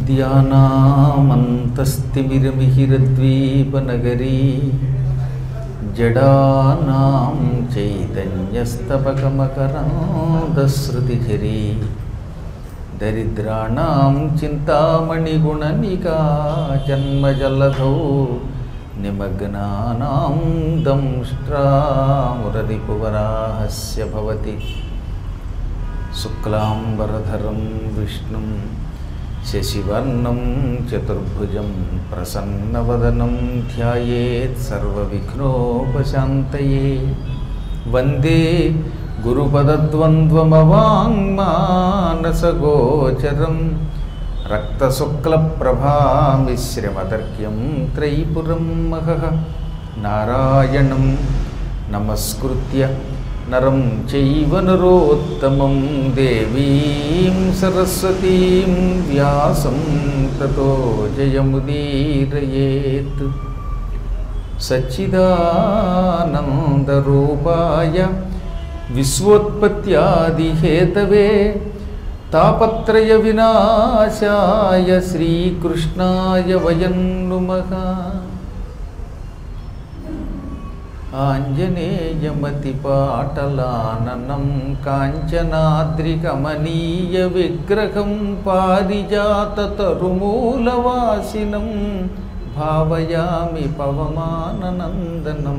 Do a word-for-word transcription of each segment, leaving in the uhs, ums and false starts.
విద్యానామంతస్తిమిరమిహిరద్వీపనగరీ జడానాం చైతన్యస్తబకమకరాంధశ్రుతిఝరీ దరిద్రాణాం చింతామణిగుణనికా జన్మజలధౌ నిమగ్నానాం దంష్ట్రామురరిపువరాహస్య భవతి శుక్లాంబరధరం విష్ణుం శశివర్ణం చతుర్భుజం ప్రసన్నవదనం ధ్యాయేత్ సర్వవిఘ్నోపశాంతయే వందే గురుపదద్వంద్వమవాంగ్మానసగోచరం రక్తశుక్లప్రభామిశ్రమతర్క్యం త్రైపురం మహః నారాయణం నమస్కృత్య నరం చైవ నరోత్తమం దేవీం సరస్వతీం వ్యాసం తతో జయముదీరయేత్. సచ్చిదానందరూపాయ విశ్వోత్పత్యాదిహేతవే తాపత్రయ వినాశాయ శ్రీకృష్ణాయ వయం నుమః. ఆంజనేయమతిపాటలాననం కాంచనాద్రికమనీయ విగ్రహం పారిజాతతరుమూలవాసినం భావయామి పవమాననందనం.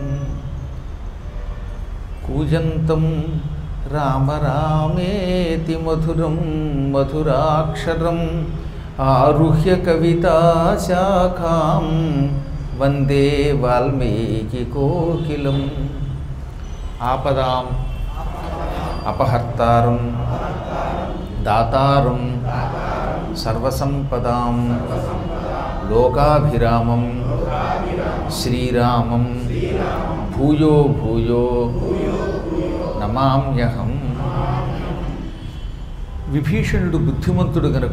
కూజంతం రామ రామేతి మధురం మధురాక్షరం ఆరుహ్య కవితాశాఖాం వందే వాల్మీకి కోకిలం. ఆపదాం అపహర్తారం దాతారం సర్వసంపదాం లోకాభిరామం శ్రీరామం భూయో భూయో నమామ్యహం. విభీషణుడు బుద్ధిమంతుడు గనుక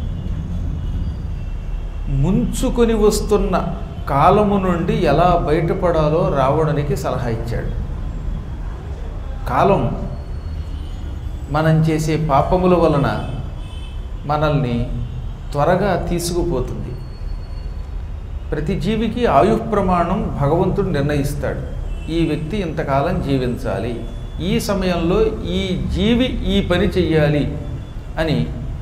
ముంచుకొని వస్తున్న కాలము నుండి ఎలా బయటపడాలో రావణునికి సలహా ఇచ్చాడు. కాలం మనం చేసే పాపముల వలన మనల్ని త్వరగా తీసుకుపోతుంది. ప్రతి జీవికి ఆయుః ప్రమాణం భగవంతుడు నిర్ణయిస్తాడు. ఈ వ్యక్తి ఇంతకాలం జీవించాలి, ఈ సమయంలో ఈ జీవి ఈ పని చెయ్యాలి అని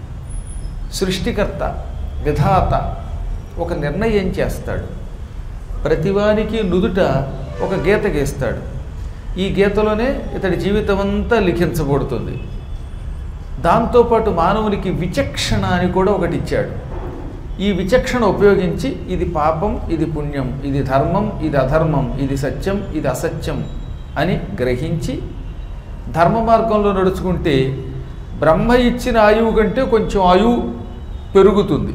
సృష్టికర్త విధాత ఒక నిర్ణయం చేస్తాడు. ప్రతివానికి నుదుట ఒక గీత గీస్తాడు. ఈ గీతలోనే ఇతడి జీవితం అంతా లిఖించబడుతుంది. దాంతోపాటు మానవునికి విచక్షణ అని కూడా ఒకటి ఇచ్చాడు. ఈ విచక్షణ ఉపయోగించి ఇది పాపం, ఇది పుణ్యం, ఇది ధర్మం, ఇది అధర్మం, ఇది సత్యం, ఇది అసత్యం అని గ్రహించి ధర్మ మార్గంలో నడుచుకుంటే బ్రహ్మ ఇచ్చిన ఆయువు కంటే కొంచెం ఆయువు పెరుగుతుంది.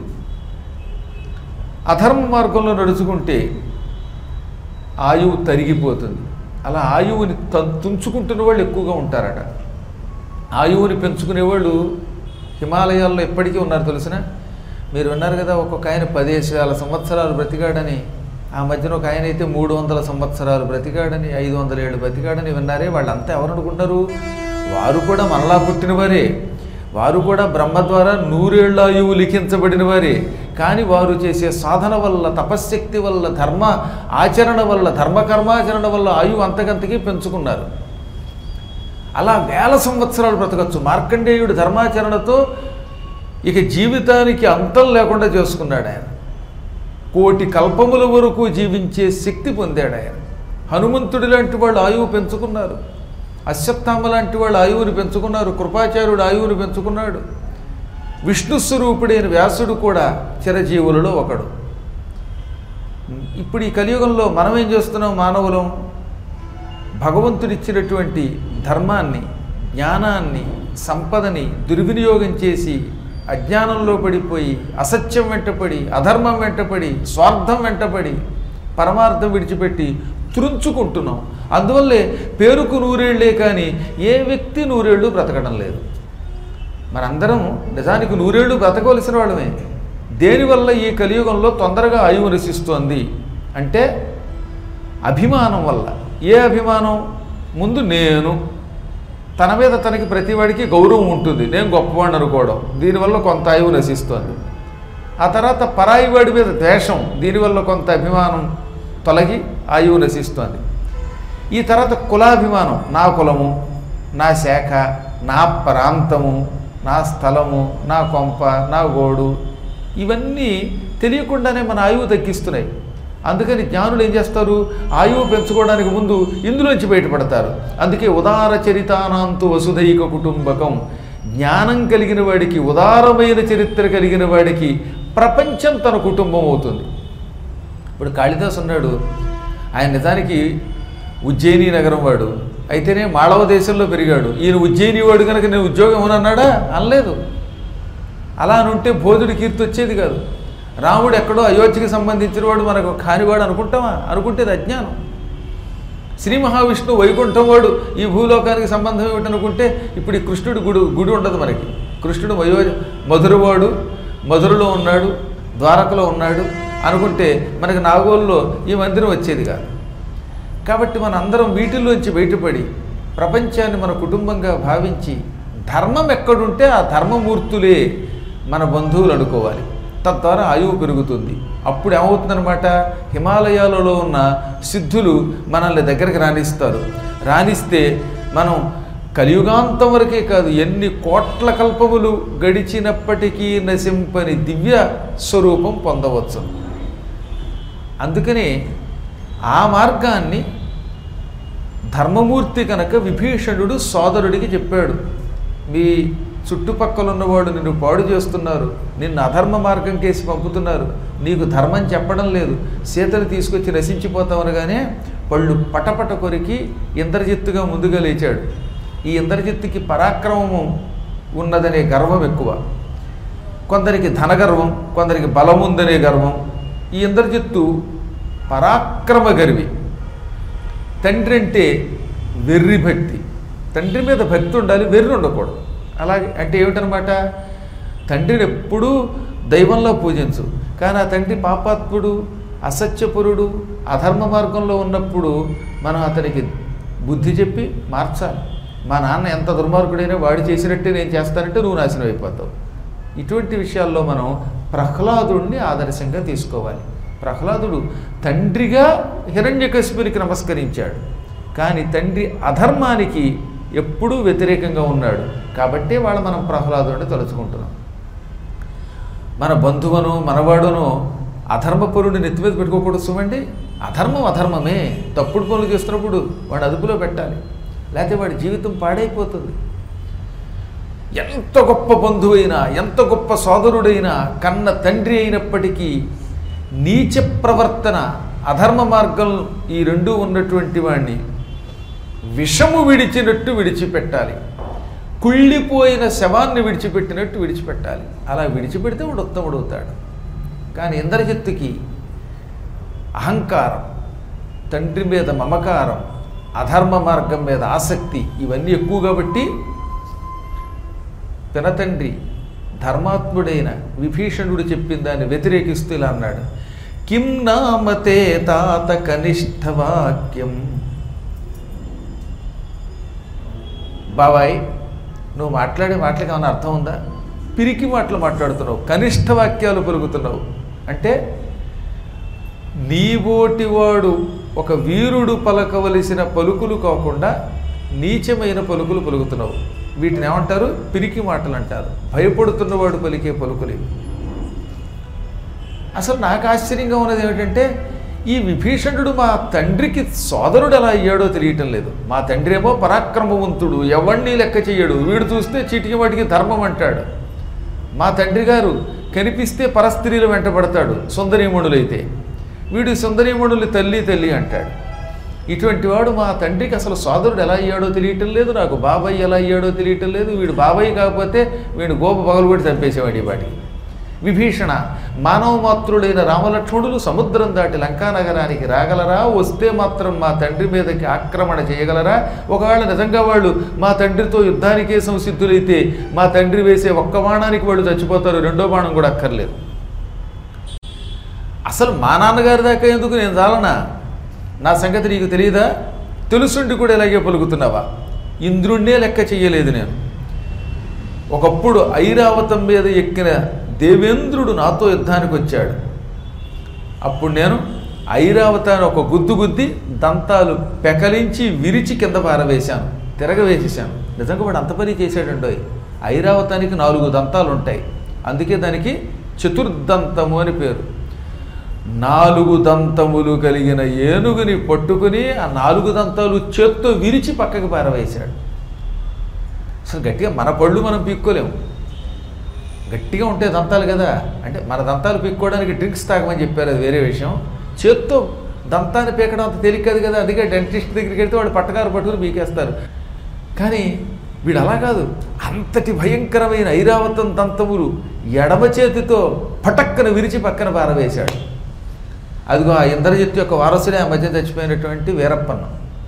అధర్మ మార్గంలో నడుచుకుంటే ఆయువు తరిగిపోతుంది. అలా ఆయువుని తుంచుకుంటున్న వాళ్ళు ఎక్కువగా ఉంటారట. ఆయువుని పెంచుకునేవాళ్ళు హిమాలయాల్లో ఎప్పటికీ ఉన్నారు తెలిసిన. మీరు విన్నారు కదా, ఒక్కొక్క ఆయన పదిహేను వేల సంవత్సరాలు బ్రతికాడని. ఆ మధ్యన ఒక ఆయన అయితే మూడు వందల సంవత్సరాలు బ్రతికాడని, ఐదు వందల ఏళ్ళు బ్రతికాడని విన్నారే. వాళ్ళంతా ఎవరు అనుకుంటారు? వారు కూడా మనలా పుట్టినవారే, వారు కూడా బ్రహ్మ ద్వారా నూరేళ్ల ఆయువు లిఖించబడిన వారే. కానీ వారు చేసే సాధన వల్ల, తపశ్శక్తి వల్ల, ధర్మ ఆచరణ వల్ల, ధర్మకర్మాచరణ వల్ల ఆయువు అంతకంతకీ పెంచుకున్నారు. అలా వేల సంవత్సరాలు బ్రతకచ్చు. మార్కండేయుడు ధర్మాచరణతో ఇక జీవితానికి అంతం లేకుండా చేసుకున్నాడు ఆయన. కోటి కల్పముల వరకు జీవించే శక్తి పొందాడు ఆయన. హనుమంతుడి లాంటి వాళ్ళు ఆయువు పెంచుకున్నారు. అశ్వత్థామ లాంటి వాళ్ళు ఆయువుని పెంచుకున్నారు. కృపాచార్యుడు ఆయువుని పెంచుకున్నాడు. విష్ణుస్వరూపుడైన వ్యాసుడు కూడా చిరజీవులలో ఒకడు. ఇప్పుడు ఈ కలియుగంలో మనం ఏం చేస్తున్నాం? మానవులం భగవంతుడిచ్చినటువంటి ధర్మాన్ని, జ్ఞానాన్ని, సంపదని దుర్వినియోగం చేసి అజ్ఞానంలో పడిపోయి అసత్యం వెంటపడి, అధర్మం వెంటపడి, స్వార్థం వెంటపడి పరమార్థం విడిచిపెట్టి త్రుంచుకుంటున్నాం. అందువల్లే పేరుకు నూరేళ్లే కానీ ఏ వ్యక్తి నూరేళ్ళు బ్రతకడం లేదు. మనందరం నిజానికి నూరేళ్ళు బ్రతకవలసిన వాళ్ళమే. దేనివల్ల ఈ కలియుగంలో తొందరగా ఆయువు నశిస్తోంది అంటే అభిమానం వల్ల. ఏ అభిమానం? ముందు నేను, తన మీద తనకి ప్రతివాడికి గౌరవం ఉంటుంది, నేను గొప్పవాడిని అనుకోవడం. దీనివల్ల కొంత ఆయువు నశిస్తోంది. ఆ తర్వాత పరాయి వాడి మీద ద్వేషం, దీనివల్ల కొంత అభిమానం తొలగి ఆయువు నశిస్తోంది. ఈ తర్వాత కులాభిమానం, నా కులము, నా శాఖ, నా ప్రాంతము, నా స్థలము, నా కొంప, నా గోడు, ఇవన్నీ తెలియకుండానే మన ఆయువు తగ్గిస్తున్నాయి. అందుకని జ్ఞానులు ఏం చేస్తారు, ఆయువు పెంచుకోవడానికి ముందు ఇందులోంచి బయటపడతారు. అందుకే ఉదార చరితానాంతు వసుధైక కుటుంబకం, జ్ఞానం కలిగిన వాడికి, ఉదారమైన చరిత్ర కలిగిన వాడికి ప్రపంచం తన కుటుంబం అవుతుంది. ఇప్పుడు కాళిదాసు ఉన్నాడు, ఆయన నిజానికి ఉజ్జయిని నగరం వాడు, అయితేనే మాళవ దేశంలో పెరిగాడు. ఈయన ఉజ్జయిని వాడు కనుక నేను ఉద్యోగం ఏమన్నాడా అనలేదు. అలా అనుంటే బోధుడి కీర్తి వచ్చేది కాదు. రాముడు ఎక్కడో అయోధ్యకి సంబంధించిన వాడు మనకు కానివాడు అనుకుంటామా? అనుకుంటేది అజ్ఞానం. శ్రీ మహావిష్ణువు వైకుంఠం వాడు ఈ భూలోకానికి సంబంధం ఏమిటనుకుంటే ఇప్పుడు ఈ కృష్ణుడి గుడి గుడి ఉండదు మనకి. కృష్ణుడు వయో మధురవాడు, మధురలో ఉన్నాడు, ద్వారకలో ఉన్నాడు అనుకుంటే మనకి నాగోల్లో ఈ మందిరం వచ్చేది కాదు. కాబట్టి మన అందరం వీటిల్లోంచి బయటపడి ప్రపంచాన్ని మన కుటుంబంగా భావించి ధర్మం ఎక్కడుంటే ఆ ధర్మమూర్తులే మన బంధువులు అనుకోవాలి. తద్వారా ఆయువు పెరుగుతుంది. అప్పుడు ఏమవుతుందనమాట, హిమాలయాలలో ఉన్న సిద్ధులు మనల్ని దగ్గరికి రాణిస్తారు. రాణిస్తే మనం కలియుగాంతం వరకే కాదు, ఎన్ని కోట్ల కల్పములు గడిచినప్పటికీ నశింపని దివ్య స్వరూపం పొందవచ్చు. అందుకనే ఆ మార్గాన్ని ధర్మమూర్తి కనుక విభీషణుడు సోదరుడికి చెప్పాడు, మీ చుట్టుపక్కల ఉన్నవాడు నిన్ను పాడు చేస్తున్నారు, నిన్ను అధర్మ మార్గం కేసి పంపుతున్నారు, నీకు ధర్మం చెప్పడం లేదు, సీతను తీసుకొచ్చి నశించిపోతామనగానే పళ్ళు పటపట కొరికి ఇంద్రజిత్తుగా ముందుగా లేచాడు. ఈ ఇంద్రజిత్తుకి పరాక్రమము ఉన్నదనే గర్వం ఎక్కువ, కొందరికి ధనగర్వం, కొందరికి బలం ఉందనే గర్వం. ఈ ఇంద్రజిత్తు పరాక్రమ గర్వి. తండ్రి అంటే వెర్రి భక్తి, తండ్రి మీద భక్తి ఉండాలి, వెర్రి ఉండకూడదు. అలాగే అంటే ఏమిటనమాట, తండ్రిని ఎప్పుడూ దైవంలో పూజించు, కానీ ఆ తండ్రి పాపాత్ముడు, అసత్యపురుడు, అధర్మ మార్గంలో ఉన్నప్పుడు మనం అతనికి బుద్ధి చెప్పి మార్చాలి. మా నాన్న ఎంత దుర్మార్గుడైనా వాడు చేసినట్టే నేను చేస్తానంటే నువ్వు నాశనం అయిపోతావు. ఇటువంటి విషయాల్లో మనం ప్రహ్లాదుడిని ఆదర్శంగా తీసుకోవాలి. ప్రహ్లాదుడు తండ్రిగా హిరణ్యకశిపునికి నమస్కరించాడు, కానీ తండ్రి అధర్మానికి ఎప్పుడూ వ్యతిరేకంగా ఉన్నాడు. కాబట్టే వాళ్ళు మనం ప్రహ్లాదుడిని తలుచుకుంటున్నాం. మన బంధువును మనవాడును అధర్మపరుడిని నెత్తి మీద పెట్టుకోకూడదు సుమండి. అధర్మం అధర్మమే, తప్పుడు పనులు చేస్తున్నప్పుడు వాడు అదుపులో పెట్టాలి, లేకపోతే వాడి జీవితం పాడైపోతుంది. ఎంత గొప్ప బంధువైనా, ఎంత గొప్ప సోదరుడైనా, కన్న తండ్రి అయినప్పటికీ నీచ ప్రవర్తన, అధర్మ మార్గం ఈ రెండూ ఉన్నటువంటి వాడిని విషము విడిచినట్టు విడిచిపెట్టాలి, కుళ్ళిపోయిన శవాన్ని విడిచిపెట్టినట్టు విడిచిపెట్టాలి. అలా విడిచిపెడితే వాడు ఉత్తముడు అవుతాడు. కానీ ఇంద్రజిత్తుకి అహంకారం, తండ్రి మీద మమకారం, అధర్మ మార్గం మీద ఆసక్తి ఇవన్నీ ఎక్కువ కాబట్టి పినతండ్రి ధర్మాత్ముడైన విభీషణుడు చెప్పిన దాన్ని వ్యతిరేకిస్తూ ఇలా అన్నాడు, కిం నామతే తాత కనిష్ఠ వాక్యం. బాబాయ్, నువ్వు మాట్లాడే మాటలకి ఏమైనా అర్థం ఉందా? పిరికి మాటలు మాట్లాడుతున్నావు, కనిష్ఠ వాక్యాలు పలుకుతున్నావు. అంటే నీబోటివాడు ఒక వీరుడు పలకవలసిన పలుకులు కాకుండా నీచమైన పలుకులు పలుకుతున్నావు. వీటిని ఏమంటారు? పిరికి మాటలు అంటారు. భయపడుతున్నవాడు పలికే పలుకులు. అసలు నాకు ఆశ్చర్యంగా ఉన్నది ఏమిటంటే, ఈ విభీషణుడు మా తండ్రికి సోదరుడు ఎలా అయ్యాడో తెలియటం లేదు. మా తండ్రి ఏమో పరాక్రమవంతుడు, ఎవడిని లెక్క చెయ్యడు, వీడు చూస్తే చీటికి వాటికి ధర్మం అంటాడు. మా తండ్రి గారు కనిపిస్తే పరస్త్రీలు వెంటబడతాడు సుందరీమణులైతే, వీడు సుందరీమణులు తల్లి తల్లి అంటాడు. ఇటువంటి వాడు మా తండ్రికి అసలు సోదరుడు ఎలా అయ్యాడో తెలియటం లేదు, నాకు బాబాయ్ ఎలా అయ్యాడో తెలియటం లేదు. వీడు బాబాయ్ కాకపోతే వీడు గోప పగలు కూడా చంపేసేవాడు. ఈ వాటికి విభీషణ, మానవ మాతృడైన రామలక్ష్మణులు సముద్రం దాటి లంకానగరానికి రాగలరా? వస్తే మాత్రం మా తండ్రి మీదకి ఆక్రమణ చేయగలరా? ఒకవేళ నిజంగా వాళ్ళు మా తండ్రితో యుద్ధానికే సంసిద్ధులైతే మా తండ్రి వేసే ఒక్క బాణానికి వాళ్ళు చచ్చిపోతారు, రెండో బాణం కూడా అక్కర్లేదు. అసలు మా నాన్నగారి దాకా ఎందుకు, నేను చాలనా? నా సంగతి నీకు తెలియదా? తెలుసుండి కూడా ఇలాగే పలుకుతున్నావా? ఇంద్రుణ్ణే లెక్క చెయ్యలేదు నేను. ఒకప్పుడు ఐరావతం మీద ఎక్కిన దేవేంద్రుడు నాతో యుద్ధానికి వచ్చాడు. అప్పుడు నేను ఐరావతాన్ని ఒక గుద్దు గుద్ది దంతాలు పెకలించి విరిచి కింద పారవేశాను, తిరగవేసేసాను. నిజంగా వాడు అంత పని చేశాడండో. ఐరావతానికి నాలుగు దంతాలు ఉంటాయి, అందుకే దానికి చతుర్దంతము అని పేరు. నాలుగు దంతములు కలిగిన ఏనుగుని పట్టుకుని ఆ నాలుగు దంతాలు చేత్తో విరిచి పక్కకి పారవేశాడు. అసలు గట్టిగా మన పళ్ళు మనం పీక్కోలేము, గట్టిగా ఉంటే దంతాలు కదా. అంటే మన దంతాలు పీక్కోవడానికి డ్రింక్స్ తాగమని చెప్పారు, అది వేరే విషయం. చేత్తో దంతాన్ని పీకడం అంత తేలిక కాదు కదా. అందుకే డెంటిస్ట్ దగ్గరికి వెళ్తే వాళ్ళు పట్టకారు పట్టుకుని పీకేస్తారు. కానీ వీడు అలా కాదు. అంతటి భయంకరమైన ఐరావతం దంతములు ఎడమ చేతితో పటక్కన విరిచి పక్కన పారవేశాడు. అదిగో ఆ ఇంద్రజిత్తు యొక్క వారసుడే ఆ మధ్య చచ్చిపోయినటువంటి వీరప్పన్న.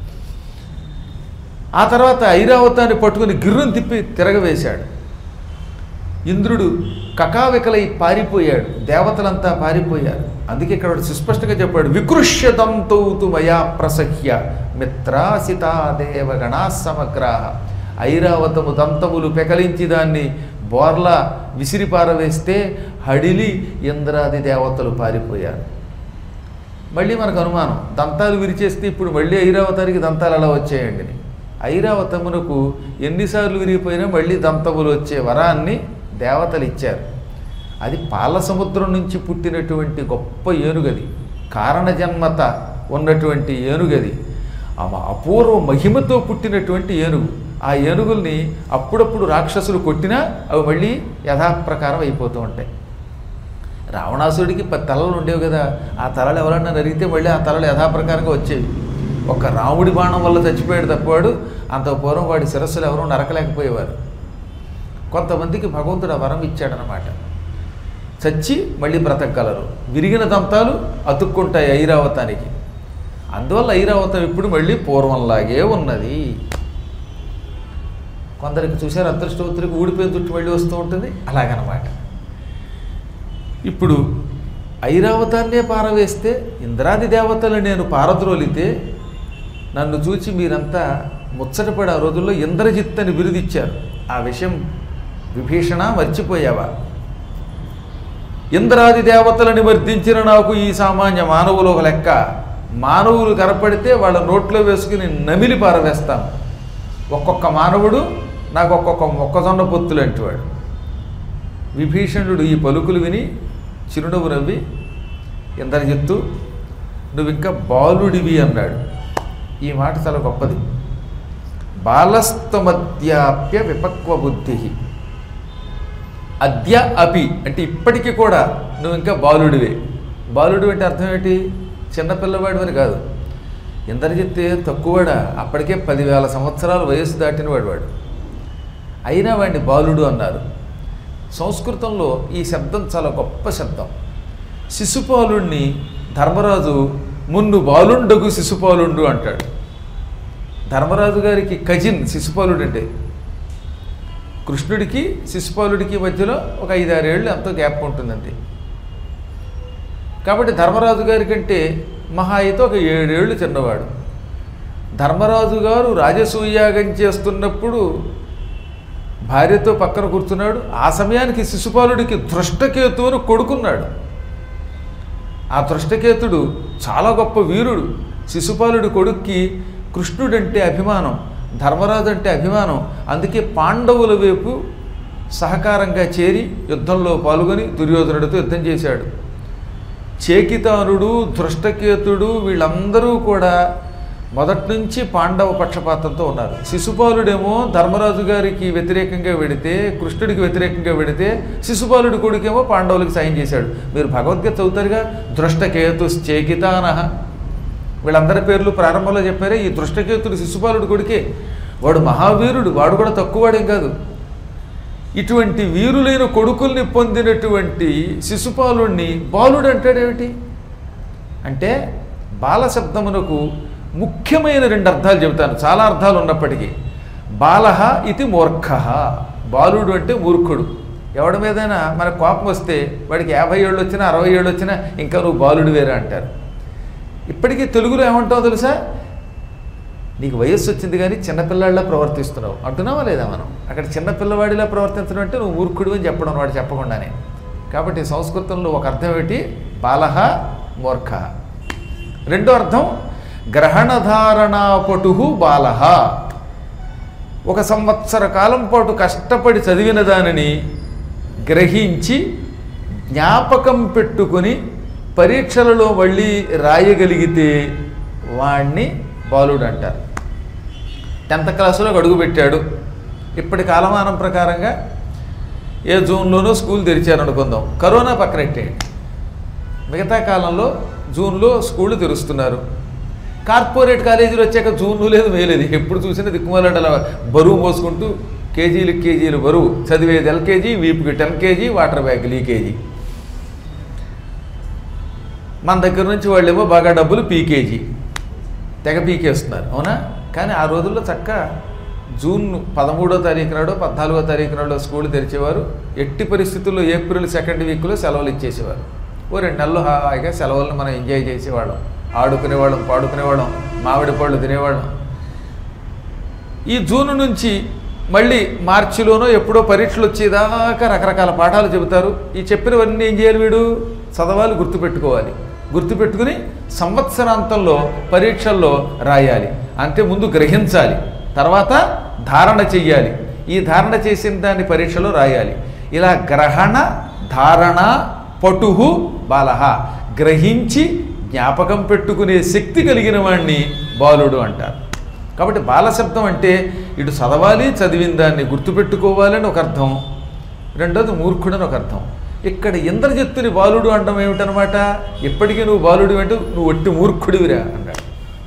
ఆ తర్వాత ఐరావతాన్ని పట్టుకుని గిర్రును తిప్పి తిరగవేశాడు. ఇంద్రుడు కకావికలై పారిపోయాడు, దేవతలంతా పారిపోయారు. అందుకే ఇక్కడ సుస్పష్టంగా చెప్పాడు, వికృష్యదంతౌతు మయా ప్రసహ్య మిత్రాసితా దేవగణా సమగ్రాహ. ఐరావతము దంతములు పెకలించి దాన్ని బోర్లా విసిరి పారవేస్తే హడిలి ఇంద్రాది దేవతలు పారిపోయారు. మళ్ళీ మనకు అనుమానం, దంతాలు విరిచేస్తే ఇప్పుడు మళ్ళీ ఐరావతానికి దంతాలు ఎలా వచ్చాయండి? ఐరావతమునకు ఎన్నిసార్లు విరిగిపోయినా మళ్ళీ దంతములు వచ్చే వరాన్ని దేవతలు ఇచ్చారు. అది పాల సముద్రం నుంచి పుట్టినటువంటి గొప్ప ఏనుగది, కారణజన్మత ఉన్నటువంటి ఏనుగది, ఆ అపూర్వ మహిమతో పుట్టినటువంటి ఏనుగు. ఆ ఏనుగుల్ని అప్పుడప్పుడు రాక్షసులు కొట్టినా అవి మళ్ళీ యథాప్రకారం అయిపోతూ ఉంటాయి. రావణాసుడికి పది తలలు ఉండేవి కదా, ఆ తలలు ఎవరన్నా నరిగితే మళ్ళీ ఆ తలలు యథాప్రకారంగా వచ్చేవి. ఒక రాముడి బాణం వల్ల చచ్చిపోయాడు తప్పవాడు, అంత పూర్వం వాడి శిరస్సులు ఎవరూ నరకలేకపోయేవారు. కొంతమందికి భగవంతుడు ఆ వరం ఇచ్చాడనమాట, చచ్చి మళ్ళీ బ్రతకగలరు. విరిగిన దంతాలు అతుక్కుంటాయి ఐరావతానికి. అందువల్ల ఐరావతం ఇప్పుడు మళ్ళీ పూర్వంలాగే ఉన్నది. కొందరికి చూశారు అదృష్టవంతుడికి ఊడిపోయిన చుట్టూ మళ్ళీ వస్తూ ఉంటుంది, అలాగనమాట. ఇప్పుడు ఐరావతాన్నే పారవేస్తే ఇంద్రాది దేవతలు నేను పారద్రోలితే నన్ను చూచి మీరంతా ముచ్చటపడి ఆ రోజుల్లో ఇంద్రజిత్ అని బిరుదిచ్చారు. ఆ విషయం విభీషణ మర్చిపోయావా? ఇంద్రాది దేవతలని వర్ధించిన నాకు ఈ సామాన్య మానవులు ఒక లెక్క. మానవులు కనపడితే వాళ్ళ నోట్లో వేసుకుని నమిలి పారవేస్తాను. ఒక్కొక్క మానవుడు నాకు ఒక్కొక్క మొక్కజొన్న పొత్తులు అంటేవాడు. విభీషణుడు ఈ పలుకులు విని చిరునవ్వు నవ్వి, ఇంద్రజిత్తు నువ్వు ఇంకా బాలుడివి అన్నాడు. ఈ మాట చాలా గొప్పది. బాలస్తమద్యాప్య విపక్వ బుద్ధి. అద్య అపి అంటే ఇప్పటికీ కూడా నువ్వు ఇంకా బాలుడివే. బాలుడు అంటే అర్థం ఏంటి? చిన్నపిల్లవాడు అని కాదు. ఇంద్రజిత్తు తక్కువడా, అప్పటికే పదివేల సంవత్సరాల వయస్సు దాటినవాడు వాడు. అయినా వాడిని బాలుడు అన్నారు. సంస్కృతంలో ఈ శబ్దం చాలా గొప్ప శబ్దం. శిశుపాలుణ్ణి ధర్మరాజు మున్ను బాలుండగు శిశుపాలుండు అంటాడు. ధర్మరాజు గారికి కజిన్ శిశుపాలుడు అంటే. కృష్ణుడికి శిశుపాలుడికి మధ్యలో ఒక ఐదారేళ్ళు ఎంతో గ్యాప్ ఉంటుందంతే. కాబట్టి ధర్మరాజు గారి కంటే మహా అయితే ఒక ఏడేళ్ళు చిన్నవాడు. ధర్మరాజు గారు రాజసూయాగం చేస్తున్నప్పుడు భార్యతో పక్కన కూర్చున్నాడు. ఆ సమయానికి శిశుపాలుడికి దృష్టకేతువును కొడుకున్నాడు. ఆ దృష్టకేతుడు చాలా గొప్ప వీరుడు. శిశుపాలుడి కొడుక్కి కృష్ణుడంటే అభిమానం, ధర్మరాజు అంటే అభిమానం. అందుకే పాండవుల వైపు సహకారంగా చేరి యుద్ధంలో పాల్గొని దుర్యోధనుడితో యుద్ధం చేశాడు. చేకితానుడు, దృష్టకేతుడు వీళ్ళందరూ కూడా మొదటి నుంచి పాండవ పక్షపాతంతో ఉన్నారు. శిశుపాలుడేమో ధర్మరాజు గారికి వ్యతిరేకంగా వెడితే, కృష్ణుడికి వ్యతిరేకంగా వెడితే, శిశుపాలుడి కొడుకేమో పాండవులకు సాయం చేశాడు. మీరు భగవద్గీత చదువుతారుగా, దృష్టకేతు చేకితానహ. వీళ్ళందరి పేర్లు ప్రారంభంలో చెప్పారే. ఈ దృష్టకేతుడు శిశుపాలుడి కొడుకే. వాడు మహావీరుడు, వాడు కూడా తక్కువవాడేం కాదు. ఇటువంటి వీరులైన కొడుకుల్ని పొందినటువంటి శిశుపాలుణ్ణి బాలుడు అంటాడేమిటి అంటే, బాలశబ్దమునకు ముఖ్యమైన రెండు అర్థాలు చెబుతాను, చాలా అర్థాలు ఉన్నప్పటికీ. బాలహ ఇది మూర్ఖః. బాలుడు అంటే మూర్ఖుడు. ఎవడి మీదైనా మనకు కోపం వస్తే వాడికి యాభై ఏళ్ళు వచ్చినా అరవై ఏళ్ళు వచ్చినా ఇంకా నువ్వు బాలుడు వేరే అంటారు. ఇప్పటికీ తెలుగులో ఏమంటావు తెలుసా? నీకు వయస్సు వచ్చింది కానీ చిన్నపిల్లాడిలా ప్రవర్తిస్తున్నావు అంటున్నావా లేదా? మనం అక్కడ చిన్నపిల్లవాడిలా ప్రవర్తించడం అంటే నువ్వు మూర్ఖుడు అని చెప్పడం, వాడు చెప్పకుండానే. కాబట్టి సంస్కృతంలో ఒక అర్థం ఏమిటి? బాలహ మూర్ఖ. రెండో అర్థం గ్రహణధారణాపటు బాలహ. ఒక సంవత్సర కాలం పాటు కష్టపడి చదివిన దానిని గ్రహించి జ్ఞాపకం పెట్టుకొని పరీక్షలలో మళ్ళీ రాయగలిగితే వాణ్ణి బాలుడు అంటారు. టెన్త్ క్లాసులో అడుగు పెట్టాడు. ఇప్పటి కాలమానం ప్రకారంగా ఏ జూన్లోనో స్కూల్ తెరిచారు అనుకుందాం, కరోనా పక్కనెట్టేయండి. మిగతా కాలంలో జూన్లో స్కూళ్ళు తెరుస్తున్నారు. కార్పొరేట్ కాలేజీలు వచ్చాక జూన్లు లేదు మేలేదు, ఎప్పుడు చూసినా దిక్కుమాలంటే అలా బరువు మోసుకుంటూ కేజీలు కేజీలు బరువు, చదివేది ఎల్కేజీ, వీపుకి ten KG, water bag leakage. మన దగ్గర నుంచి వాళ్ళేమో బాగా డబ్బులు పీకేజీ తెగ పీకేస్తున్నారు, అవునా? కానీ ఆ రోజుల్లో చక్క జూన్ పదమూడో తారీఖు నాడో పద్నాలుగో తారీఖు నాడో స్కూల్ తెరిచేవారు. ఎట్టి పరిస్థితుల్లో ఏప్రిల్ సెకండ్ వీక్లో సెలవులు ఇచ్చేసేవారు. ఓ రెండు నెలలు హాయిగా సెలవులను మనం ఎంజాయ్ చేసేవాళ్ళం, ఆడుకునేవాళ్ళం, పాడుకునేవాళ్ళం, మామిడి పళ్ళు తినేవాళ్ళం. ఈ జూన్ నుంచి మళ్ళీ మార్చిలోనో ఎప్పుడో పరీక్షలు వచ్చేదాకా రకరకాల పాఠాలు చెబుతారు. ఈ చెప్పినవన్నీ ఏం చేయాలి? వీడు చదవాలి, గుర్తుపెట్టుకోవాలి. గుర్తుపెట్టుకుని సంవత్సరాంతంలో పరీక్షల్లో రాయాలి. అంటే ముందు గ్రహించాలి, తర్వాత ధారణ చెయ్యాలి. ఈ ధారణ చేసిన దాన్ని పరీక్షలో రాయాలి. ఇలా గ్రహణ ధారణ పటుహు బాలహ, గ్రహించి జ్ఞాపకం పెట్టుకునే శక్తి కలిగిన వాణ్ణి బాలుడు అంటారు. కాబట్టి బాలశబ్దం అంటే ఇటు చదవాలి, చదివిన దాన్ని గుర్తుపెట్టుకోవాలని ఒక అర్థం, రెండోది మూర్ఖుడని ఒక అర్థం. ఇక్కడ ఇంద్రజిత్తుని బాలుడు అనడం ఏమిటనమాట? ఎప్పటికీ నువ్వు బాలుడు అంటే నువ్వు ఒట్టి మూర్ఖుడివిరా అన్నాడు.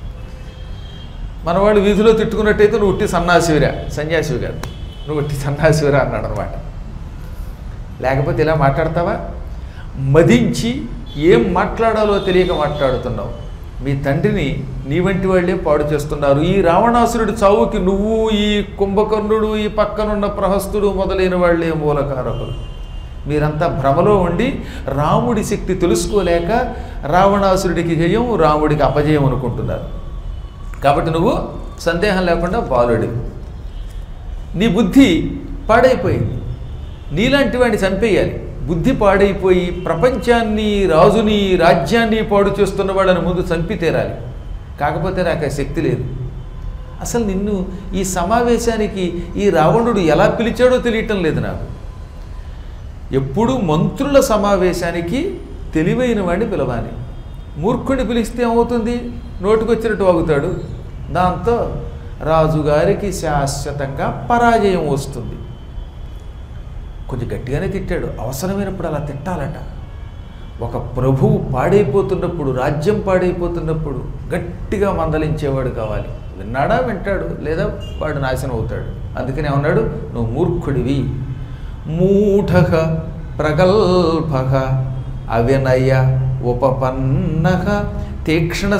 మన వాళ్ళు వీధిలో తిట్టుకున్నట్టయితే నువ్వు ఒట్టి సన్నాసివిరా, సన్యాసివి కాదు, నువ్వు ఒట్టి సన్నాసివిరా అన్నాడు అనమాట. లేకపోతే ఇలా మాట్లాడతావా? మదించి ఏం మాట్లాడాలో తెలియక మాట్లాడుతున్నావు. మీ తండ్రిని నీ వంటి వాళ్ళే పాడు చేస్తున్నారు. ఈ రావణాసురుడి చావుకి నువ్వు, ఈ కుంభకర్ణుడు, ఈ పక్కనున్న ప్రహస్తుడు మొదలైన వాళ్ళే మూలకారకులు. మీరంతా భ్రమలో ఉండి రాముడి శక్తి తెలుసుకోలేక రావణాసురుడికి జయం, రాముడికి అపజయం అనుకుంటున్నారు. కాబట్టి నువ్వు సందేహం లేకుండా బాలుడి. నీ బుద్ధి పాడైపోయింది, నీలాంటి వాడిని చంపేయాలి. బుద్ధి పాడైపోయి ప్రపంచాన్ని, రాజుని, రాజ్యాన్ని పాడు చేస్తున్న వాళ్ళని ముందు చంపి తీరాలి. కాకపోతే నాకు ఆ శక్తి లేదు. అసలు నిన్ను ఈ సమావేశానికి ఈ రావణుడు ఎలా పిలిచాడో తెలియటం లేదు నాకు. ఎప్పుడు మంత్రుల సమావేశానికి తెలివైన వాడిని పిలవాలి. మూర్ఖుడిని పిలిస్తే ఏమవుతుంది? నోటికొచ్చినట్టు వాగుతాడు. దాంతో రాజుగారికి శాశ్వతంగా పరాజయం వస్తుంది. కొంచెం గట్టిగానే తిట్టాడు, అవసరమైనప్పుడు అలా తిట్టాలట. ఒక ప్రభువు పాడైపోతున్నప్పుడు, రాజ్యం పాడైపోతున్నప్పుడు గట్టిగా మందలించేవాడు కావాలి. విన్నాడా? వింటాడు, లేదా వాడు నాశనం అవుతాడు. అందుకని ఏమన్నాడు? నువ్వు మూర్ఖుడివి. మూఢః ప్రగల్భః అవినయ ఉపపన్నః తీక్ష్ణ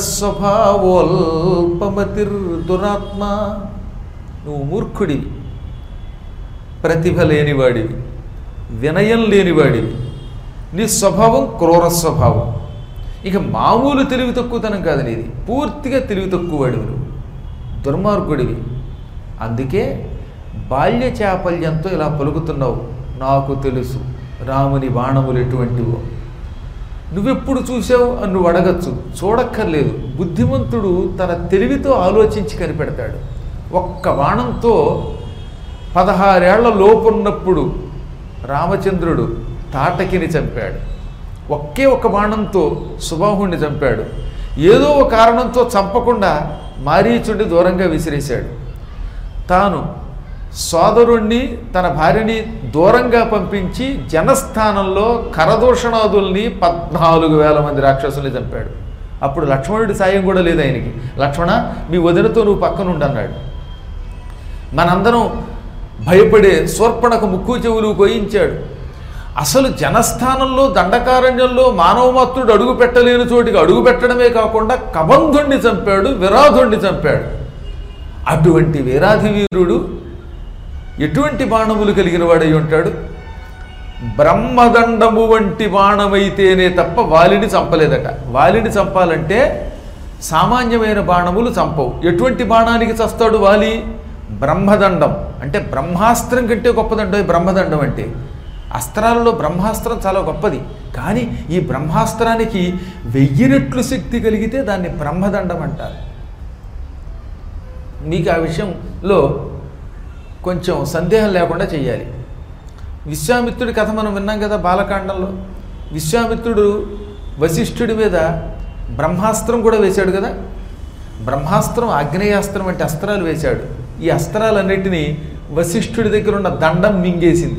స్వభావోల్పమతిర్దురాత్మ. నువ్వు మూర్ఖుడివి, ప్రతిభ లేనివాడివి, వినయం లేనివాడివి, నీ స్వభావం క్రూర స్వభావం. ఇక మామూలు తెలివి తక్కువతనం కాదు నీది, పూర్తిగా తెలివి తక్కువవాడివి, నువ్వు దుర్మార్గుడివి. అందుకే బాల్య చాపల్యంతో ఇలా పలుకుతున్నావు. నాకు తెలుసు రాముని బాణములు ఎటువంటివో. నువ్వెప్పుడు చూసావు అని నువ్వు అడగచ్చు, చూడక్కర్లేదు. బుద్ధిమంతుడు తన తెలివితో ఆలోచించి కనిపెడతాడు. ఒక్క బాణంతో పదహారేళ్ల లోపున్నప్పుడు రామచంద్రుడు తాటకిని చంపాడు. ఒకే ఒక్క బాణంతో సుబాహుణ్ణి చంపాడు. ఏదో ఒక కారణంతో చంపకుండా మారీచుడిని దూరంగా విసిరేశాడు. తాను సోదరుణ్ణి, తన భార్యని దూరంగా పంపించి జనస్థానంలో కరదూషణాదుల్ని పద్నాలుగు వేల మంది రాక్షసుల్ని చంపాడు. అప్పుడు లక్ష్మణుడి సాయం కూడా లేదు ఆయనకి. లక్ష్మణ, మీ వదినతో నువ్వు పక్కనుండి అన్నాడు. మనందరం భయపడే శూర్పణకు ముక్కు చెవులు కోయించాడు. అసలు జనస్థానంలో, దండకారణ్యంలో మానవమాత్రుడు అడుగు పెట్టలేని చోటికి అడుగు పెట్టడమే కాకుండా కబంధుణ్ణి చంపాడు, విరాధుణ్ణి చంపాడు. అటువంటి వీరాధి వీరుడు ఎటువంటి బాణములు కలిగిన వాడై ఉంటాడు? బ్రహ్మదండము వంటి బాణమైతేనే తప్ప వాలిని చంపలేదట. వాలిని చంపాలంటే సామాన్యమైన బాణములు చంపవు. ఎటువంటి బాణానికి చస్తాడు వాలి? బ్రహ్మదండం అంటే బ్రహ్మాస్త్రం కంటే గొప్పదండం బ్రహ్మదండం అంటే. అస్త్రాలలో బ్రహ్మాస్త్రం చాలా గొప్పది. కానీ ఈ బ్రహ్మాస్త్రానికి వెయ్యి రెట్లు శక్తి కలిగితే దాన్ని బ్రహ్మదండం అంటారు. మీకు ఆ విషయంలో కొంచెం సందేహం లేకుండా చేయాలి. విశ్వామిత్రుడి కథ మనం విన్నాం కదా బాలకాండంలో. విశ్వామిత్రుడు వశిష్ఠుడి మీద బ్రహ్మాస్త్రం కూడా వేశాడు కదా. బ్రహ్మాస్త్రం, ఆగ్నేయాస్త్రం వంటి అస్త్రాలు వేశాడు. ఈ అస్త్రాలన్నిటినీ వశిష్ఠుడి దగ్గర ఉన్న దండం మింగేసింది.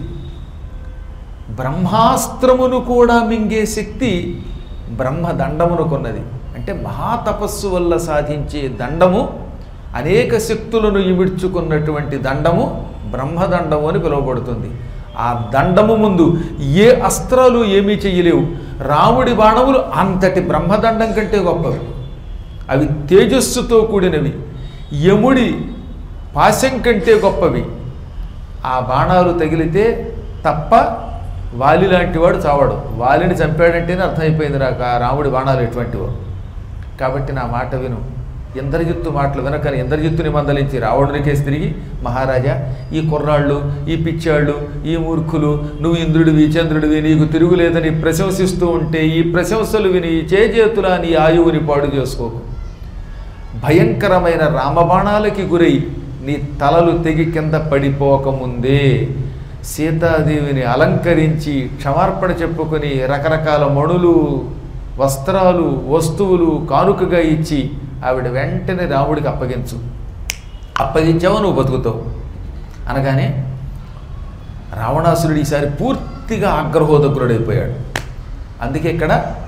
బ్రహ్మాస్త్రమును కూడా మింగే శక్తి బ్రహ్మదండమునకున్నది. అంటే మహాతపస్సు వల్ల సాధించే దండము, అనేక శక్తులను ఇమిడ్చుకున్నటువంటి దండము బ్రహ్మదండము అని పిలువబడుతుంది. ఆ దండము ముందు ఏ అస్త్రాలు ఏమీ చెయ్యలేవు. రాముడి బాణములు అంతటి బ్రహ్మదండం కంటే గొప్పవి. అవి తేజస్సుతో కూడినవి. యముడి పాశం కంటే గొప్పవి. ఆ బాణాలు తగిలితే తప్ప వాలి లాంటి వాడు చావడు. వాలిని చంపాడంటేనే అర్థమైపోయింది నాకు ఆ రాముడి బాణాలు ఎటువంటివో. కాబట్టి నా మాట విను. ఇంద్రజిత్తు మాటలు వినకని ఇంద్రజిత్తుని మందలించి రావణునికేసి తిరిగి, మహారాజా, ఈ కుర్రాళ్ళు, ఈ పిచ్చాళ్ళు, ఈ మూర్ఖులు, నువ్వు ఇంద్రుడివి చంద్రుడివి, నీకు తిరుగులేదని ప్రశంసిస్తూ ఉంటే ఈ ప్రశంసలు విని చేజేతులా నీ ఆయువుని పాడు చేసుకోకు. భయంకరమైన రామబాణాలకి గురై నీ తలలు తెగి కింద పడిపోకముందే సీతాదేవిని అలంకరించి క్షమార్పణ చెప్పుకొని రకరకాల మణులు, వస్త్రాలు, వస్తువులు కానుకగా ఇచ్చి ఆవిడ వెంటనే రాముడికి అప్పగించు. అప్పగించావో నువ్వు బతుకుతావు అనగానే రావణాసురుడు ఈసారి పూర్తిగా ఆగ్రహోదగ్రుడైపోయాడు. అందుకే ఇక్కడ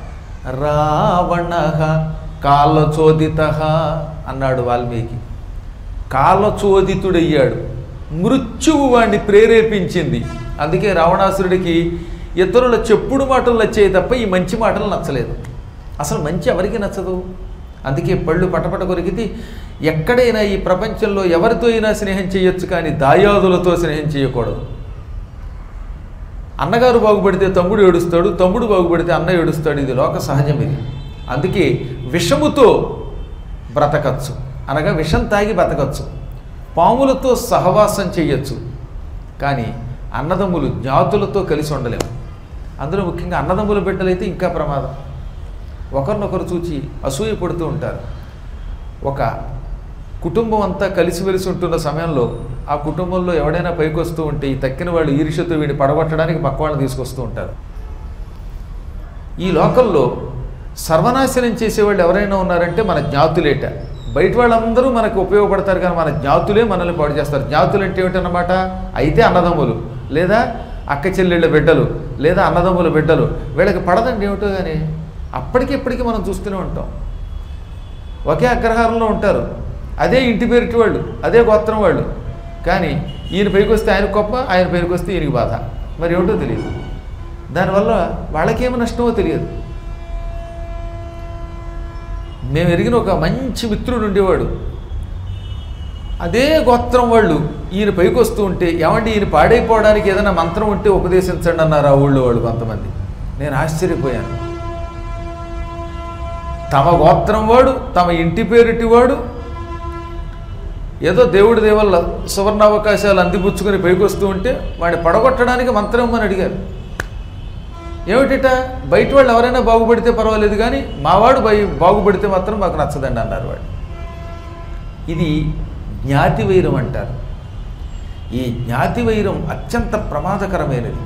రావణ కాలచోదిత అన్నాడు వాల్మీకి. కాలచోదితుడయ్యాడు. మృత్యువు వాడిని ప్రేరేపించింది. అందుకే రావణాసురుడికి ఇతరుల చెప్పుడు మాటలు నచ్చాయి తప్ప ఈ మంచి మాటలు నచ్చలేదు. అసలు మంచి ఎవరికి నచ్చదు. అందుకే పళ్ళు పటపట కొరికితే ఎక్కడైనా ఈ ప్రపంచంలో ఎవరితో అయినా స్నేహం చేయొచ్చు, కానీ దాయాదులతో స్నేహం చేయకూడదు. అన్నగారు బాగుపడితే తమ్ముడు ఏడుస్తాడు, తమ్ముడు బాగుపడితే అన్న ఏడుస్తాడు. ఇది లోక సహజం. ఇది అందుకే విషముతో బ్రతకచ్చు, అనగా విషం తాగి బ్రతకచ్చు. పాములతో సహవాసం చెయ్యొచ్చు, కానీ అన్నదమ్ములు జ్ఞాతులతో కలిసి ఉండలేము. అందులో ముఖ్యంగా అన్నదమ్ముల బిడ్డలైతే ఇంకా ప్రమాదం. ఒకరినొకరు చూచి అసూయ పడుతూ ఉంటారు. ఒక కుటుంబం అంతా కలిసిమెలిసి ఉంటున్న సమయంలో ఆ కుటుంబంలో ఎవడైనా పైకి వస్తూ ఉంటే ఈ తక్కిన వాళ్ళు ఈర్ష్యతో వీడిని పడగొట్టడానికి పక్క వాళ్ళని తీసుకొస్తూ ఉంటారు. ఈ లోకంలో సర్వనాశనం చేసేవాళ్ళు ఎవరైనా ఉన్నారంటే మన జ్ఞాతులేట. బయట వాళ్ళందరూ మనకు ఉపయోగపడతారు, కానీ మన జ్ఞాతులే మనల్ని పాడు చేస్తారు. జ్ఞాతులు అంటే ఏమిటన్నమాట? అయితే అన్నదమ్ములు, లేదా అక్క చెల్లెళ్ళ బిడ్డలు, లేదా అన్నదమ్ముల బిడ్డలు. వీళ్ళకి పడదండి ఏమిటో, కానీ అప్పటికి ఇప్పటికీ మనం చూస్తూనే ఉంటాం. ఒకే అగ్రహారంలో ఉంటారు, అదే ఇంటి పేరిటి వాళ్ళు, అదే గోత్రం వాళ్ళు, కానీ ఈయన పైకి వస్తే ఆయన గొప్ప, ఆయన పైకి వస్తే ఈయనకి బాధ. మరి ఏమిటో తెలియదు. దానివల్ల వాళ్ళకేమి నష్టమో తెలియదు. మేము ఎరిగిన ఒక మంచి మిత్రుడు ఉండేవాడు. అదే గోత్రం వాళ్ళు ఈయన పైకి వస్తూ ఉంటే, ఏమంటే ఈయన పాడైపోవడానికి ఏదైనా మంత్రం ఉంటే ఉపదేశించండి అన్నారు ఆ ఊళ్ళో వాళ్ళు కొంతమంది. నేను ఆశ్చర్యపోయాను. తమ గోత్రం వాడు, తమ ఇంటి పేరిటి వాడు ఏదో దేవుడి దేవల్ల సువర్ణావకాశాలు అందిపుచ్చుకొని పైకి వస్తూ ఉంటే వాడిని పడగొట్టడానికి మంత్రం ఇమ్మని అడిగారు. ఏమిటిట? బయట వాళ్ళు ఎవరైనా బాగుపడితే పర్వాలేదు, కానీ మావాడు బై బాగుపడితే మాత్రం మాకు నచ్చదండి అన్నారు వాడు. ఇది జ్ఞాతి వైరం అంటారు. ఈ జ్ఞాతి వైరం అత్యంత ప్రమాదకరమైనది.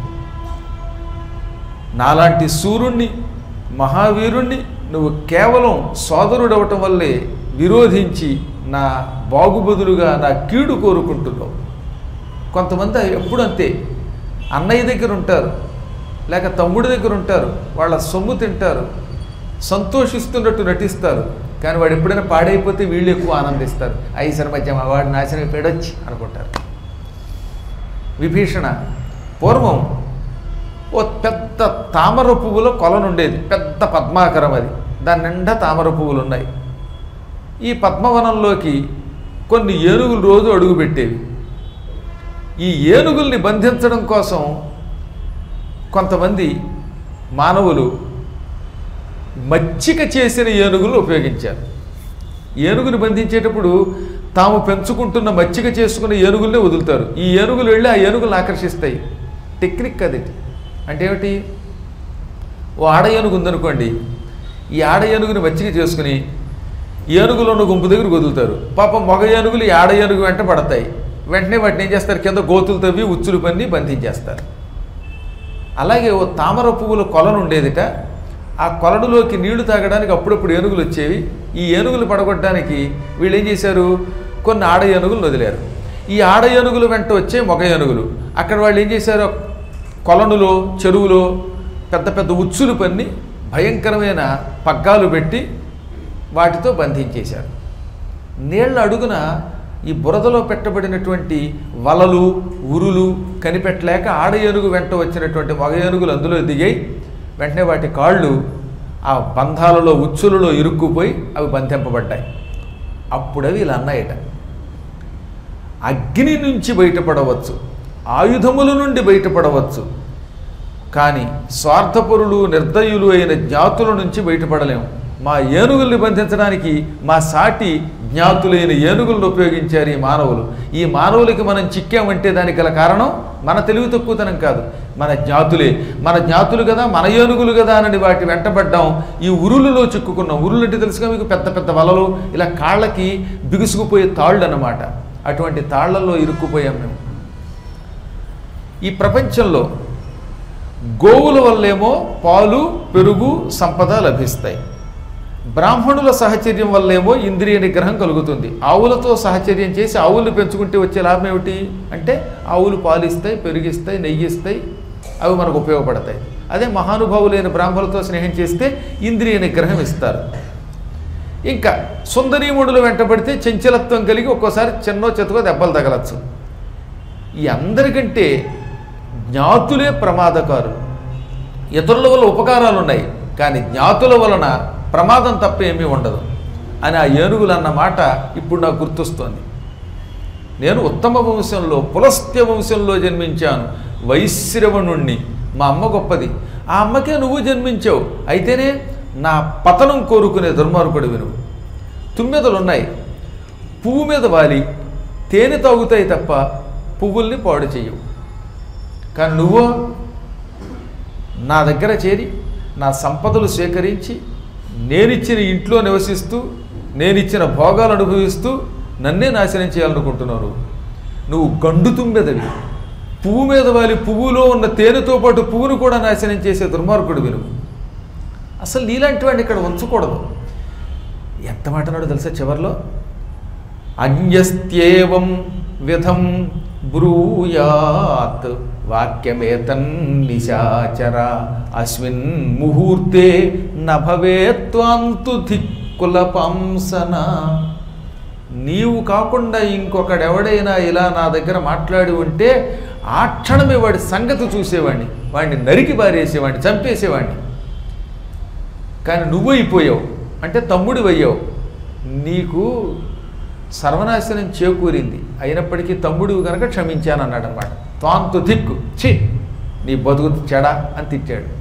నాలాంటి సూర్యుణ్ణి, మహావీరుణ్ణి నువ్వు కేవలం సోదరుడవటం వల్లే విరోధించి నా బాగుబదులుగా నా కీడు కోరుకుంటున్నావు. కొంతమంది ఎప్పుడు అంతే, అన్నయ్య దగ్గర ఉంటారు, లేక తమ్ముడి దగ్గర ఉంటారు, వాళ్ళ సొమ్ము తింటారు, సంతోషిస్తున్నట్టు నటిస్తారు, కానీ వాడు ఎప్పుడైనా పాడైపోతే వీళ్ళు ఎక్కువ ఆనందిస్తారు. ఐసర మధ్య మా వాడు నాశనం పెడొచ్చి అనుకుంటారు. విభీషణ పూర్వం ఓ పెద్ద తామర పువ్వుల కొలనుండేది, పెద్ద పద్మాకరం. అది దాని నిండా తామర పువ్వులు ఉన్నాయి. ఈ పద్మవనంలోకి కొన్ని ఏనుగులు రోజు అడుగుపెట్టేవి. ఈ ఏనుగుల్ని బంధించడం కోసం కొంతమంది మానవులు మచ్చిక చేసిన ఏనుగులు ఉపయోగించారు. ఏనుగుని బంధించేటప్పుడు తాము పెంచుకుంటున్న మచ్చిక చేసుకున్న ఏనుగుల్నే వదులుతారు. ఈ ఏనుగులు వెళ్ళి ఆ ఏనుగులను ఆకర్షిస్తాయి. టెక్నిక్ అది. అంటే ఏమిటి? ఓ ఆడ ఏనుగు ఉందనుకోండి, ఈ ఆడ ఏనుగుని మచ్చిక చేసుకుని ఏనుగులు ఉన్న గుంపు దగ్గర వదులుతారు. పాపం మగ ఏనుగులు ఈ ఆడ ఏనుగు వెంట పడతాయి. వెంటనే వాటిని ఏం చేస్తారు? కింద గోతులు తవ్వి ఉచ్చులు పన్ని బంధించేస్తారు. అలాగే ఓ తామర పువ్వుల కొలను ఉండేదిట. ఆ కొలనులోకి నీళ్లు తాగడానికి అప్పుడప్పుడు ఏనుగులు వచ్చేవి. ఈ ఏనుగులు పడగొట్టడానికి వీళ్ళు ఏం చేశారు? కొన్ని ఆడ ఏనుగులు వదిలారు. ఈ ఆడ ఏనుగులు వెంట వచ్చే మగ ఏనుగులు అక్కడ వాళ్ళు ఏం చేశారు? కొలనులో, చెరువులో పెద్ద పెద్ద ఉచ్చులు పన్ని భయంకరమైన పగ్గాలు పెట్టి వాటితో బంధించేశారు. నీళ్ల అడుగున ఈ బురదలో పెట్టబడినటువంటి వలలు, ఉరులు కనిపెట్టలేక ఆడ ఏనుగు వెంట వచ్చినటువంటి మగ ఏనుగులు అందులో దిగాయి. వెంటనే వాటి కాళ్ళు ఆ బంధాలలో, ఉచ్చులలో ఇరుక్కుపోయి అవి బంధింపబడ్డాయి. అప్పుడవి ఇలా అన్నాయట, అగ్ని నుంచి బయటపడవచ్చు, ఆయుధముల నుండి బయటపడవచ్చు, కానీ స్వార్థపరులు, నిర్దయులు అయిన జ్ఞాతుల నుంచి బయటపడలేము. మా ఏనుగుల్ని బంధించడానికి మా సాటి జ్ఞాతులైన ఏనుగులను ఉపయోగించారు ఈ మానవులు. ఈ మానవులకి మనం చిక్కామంటే దానికి గల కారణం మన తెలివి తక్కువతనం కాదు, మన జ్ఞాతులే. మన జ్ఞాతులు కదా, మన ఏనుగులు కదా అని వాటి వెంటబడ్డాం. ఈ ఉరులలో చిక్కుకున్నాం. ఉరులు అంటే తెలుసుగా మీకు, పెద్ద పెద్ద వలలు, ఇలా కాళ్ళకి బిగుసుకుపోయే తాళ్ళు అన్నమాట. అటువంటి తాళ్లలో ఇరుక్కుపోయాం మేము. ఈ ప్రపంచంలో గోవుల వల్లేమో పాలు, పెరుగు, సంపద లభిస్తాయి. బ్రాహ్మణుల సహచర్యం వల్లేమో ఇంద్రియ నిగ్రహం కలుగుతుంది. ఆవులతో సహచర్యం చేసి ఆవులు పెంచుకుంటే వచ్చే లాభం ఏమిటి అంటే, ఆవులు పాలిస్తాయి, పెరిగిస్తాయి, నెయ్యిస్తాయి, అవి మనకు ఉపయోగపడతాయి. అదే మహానుభావులైన బ్రాహ్మణులతో స్నేహం చేస్తే ఇంద్రియ నిగ్రహం ఇస్తారు. ఇంకా సుందరీముడులు వెంటబడితే చంచలత్వం కలిగి ఒక్కోసారి చిన్నో చెత్తగా దెబ్బలు తగలచ్చు. ఈ అందరికంటే జ్ఞాతులే ప్రమాదకారు. ఇతరుల వల్ల ఉపకారాలు ఉన్నాయి, కానీ జ్ఞాతుల వలన ప్రమాదం తప్ప ఏమీ ఉండదు అని ఆ ఏనుగులు అన్న మాట ఇప్పుడు నాకు గుర్తొస్తోంది. నేను ఉత్తమ వంశంలో, పులస్త్య వంశంలో జన్మించాను, వైశ్రవణుణ్ణి. మా అమ్మ గొప్పది, ఆ అమ్మకే నువ్వు జన్మించావు, అయితేనే నా పతనం కోరుకునే దుర్మార్గుడివి నువ్వు. తుమ్మెదలున్నాయి, పువ్వు మీద వాలి తేనె తాగుతాయి తప్ప పువ్వుల్ని పాడు చెయ్యవు. కానీ నువ్వు నా దగ్గర చేరి నా సంపదలు స్వీకరించి నేనిచ్చిన ఇంట్లో నివసిస్తూ నేనిచ్చిన భోగాలు అనుభవిస్తూ నన్నే నాశనం చేయాలనుకుంటున్నావు. నువ్వు గండు తుమ్మెదవి, పువ్వు మీద వాలి పువ్వులో ఉన్న తేనెతో పాటు పువ్వును కూడా నాశనం చేసే దుర్మార్గుడివి నువ్వు. అసలు నీలాంటి వాడిని ఇక్కడ ఉంచకూడదు. ఎంత మాట అన్నాడో తెలుసా చివర్లో? అన్యస్త్యేవం విధం బ్రూయాత్ వాక్యమేతన్నిశాచర అస్మిన్ ముహూర్తే నభవేత్వాంతు ధిక్కులపంసన. నీవు కాకుండా ఇంకొకడెవడైనా ఇలా నా దగ్గర మాట్లాడి ఉంటే ఆ క్షణమే వాడి సంగతి చూసేవాడిని, వాడిని నరికి బారేసేవాడిని, చంపేసేవాడిని. కానీ నువ్వు అయిపోయావు అంటే తమ్ముడు అయ్యావు. నీకు సర్వనాశనం చేకూరింది, అయినప్పటికీ తమ్ముడు కనుక క్షమించాను అన్నాడు అనమాట. తాంతు దిక్కు, ఛీ నీ బతుకు చెడా అని తిట్టాడు.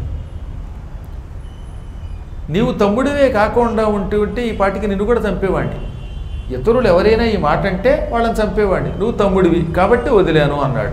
నీవు తమ్ముడివే కాకుండా ఉంటూ ఉంటే ఈ పాటికి నిన్ను కూడా చంపేవాడిని. ఇతరులు ఎవరైనా ఈ మాట అంటే వాళ్ళని చంపేవాడిని. నువ్వు తమ్ముడివి కాబట్టి వదిలేను అన్నాడు.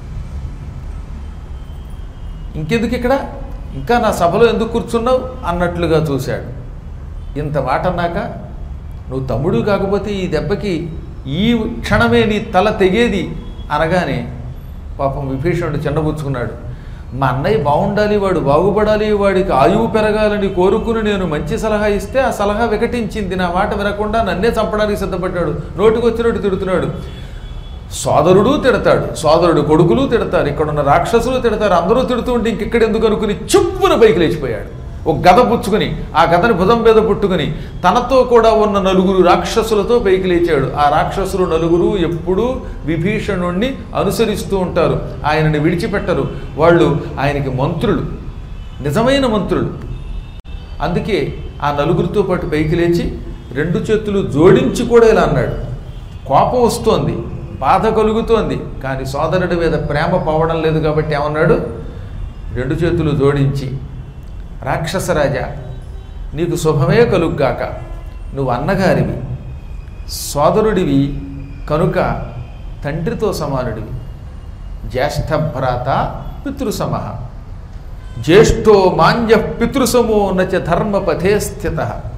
ఇంకెందుకు ఇక్కడ, ఇంకా నా సభలో ఎందుకు కూర్చున్నావు అన్నట్లుగా చూశాడు. ఇంత మాట అన్నాక, నువ్వు తమ్ముడు కాకపోతే ఈ దెబ్బకి ఈ క్షణమే నీ తల తెగేది అనగానే పాపం విభీషణుడు చిన్నబుచ్చుకున్నాడు. మా అన్నయ్య బాగుండాలి, వాడు బాగుపడాలి, వాడికి ఆయువు పెరగాలని కోరుకుని నేను మంచి సలహా ఇస్తే ఆ సలహా వికటించింది. నా మాట వినకుండా నన్నే చంపడానికి సిద్ధపడ్డాడు. నోటికి వచ్చినట్టు తిడుతున్నాడు. సోదరుడు తిడతాడు, సోదరుడు కొడుకులు తిడతారు, ఇక్కడున్న రాక్షసులు తిడతారు, అందరూ తిడుతూ ఉంటే ఇంకెక్కడ ఎందుకు అనుకుని చుప్పున పైకి లేచిపోయాడు. ఒక గద పుచ్చుకొని ఆ గదని భుజం మీద పుట్టుకుని తనతో కూడా ఉన్న నలుగురు రాక్షసులతో పైకి లేచాడు. ఆ రాక్షసులు నలుగురు ఎప్పుడూ విభీషణుణ్ణి అనుసరిస్తూ ఉంటారు, ఆయనని విడిచిపెట్టరు. వాళ్ళు ఆయనకి మంత్రులు, నిజమైన మంత్రులు. అందుకే ఆ నలుగురితో పాటు పైకి లేచి రెండు చేతులు జోడించి కూడా ఇలా అన్నాడు. కోపం వస్తోంది, బాధ కలుగుతోంది, కానీ సోదరుడి మీద ప్రేమ పోవడం లేదు కాబట్టి ఏమన్నాడు? రెండు చేతులు జోడించి, రాక్షసరాజా నీకు శుభమే కలుగ్గాక, నువ్వు అన్నగారివి, సోదరుడివి కనుక తండ్రితో సమానుడివి, జ్యేష్ఠభ్రాత పితృసమః, జ్యేష్ఠో మాంద్య పితృసమో నచ ధర్మపథే స్థిత.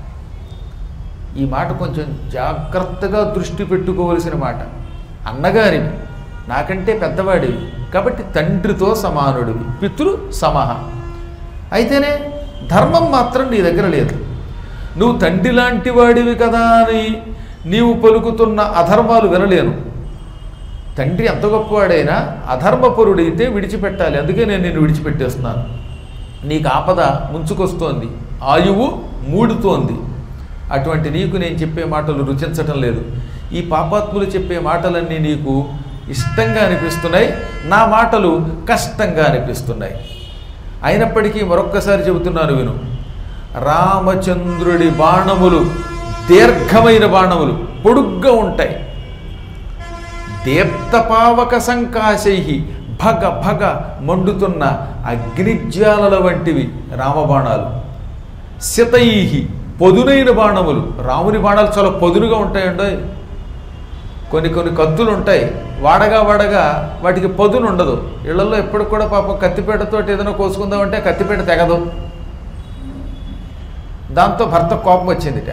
ఈ మాట కొంచెం జాగ్రత్తగా దృష్టి పెట్టుకోవలసిన మాట. అన్నగారివి, నాకంటే పెద్దవాడివి, కాబట్టి తండ్రితో సమానుడివి, పితృ సమహ. అయితేనే ధర్మం మాత్రం నీ దగ్గర లేదు. నువ్వు తండ్రి లాంటి వాడివి కదా అని నీవు పలుకుతున్న అధర్మాలు వినలేను. తండ్రి ఎంత గొప్పవాడైనా అధర్మపరుడైతే విడిచిపెట్టాలి. అందుకే నేను నిన్ను విడిచిపెట్టేస్తున్నాను. నీకు ఆపద ముంచుకొస్తోంది, ఆయువు మూడుతోంది. అటువంటి నీకు నేను చెప్పే మాటలు రుచించటం లేదు. ఈ పాపాత్ములు చెప్పే మాటలన్నీ నీకు ఇష్టంగా అనిపిస్తున్నాయి, నా మాటలు కష్టంగా అనిపిస్తున్నాయి. అయినప్పటికీ మరొక్కసారి చెబుతున్నాను విను. రామచంద్రుడి బాణములు దీర్ఘమైన బాణములు, పొడుగ్గా ఉంటాయి. దీప్తపావక సంకాశై, భగ భగ మండుతున్న అగ్నిజ్వాలల వంటివి రామబాణాలు. శతై, పొదునైన బాణములు. రాముని బాణాలు చాలా పొదునుగా ఉంటాయండి. కొన్ని కొన్ని కత్తులు ఉంటాయి, వాడగా వాడగా వాటికి పొదును ఉండదు. ఇళ్లలో ఎప్పుడు కూడా పాపం కత్తిపేటతో ఏదైనా కోసుకుందామంటే కత్తిపేట తెగదు. దాంతో భర్త కోపం వచ్చిందిట.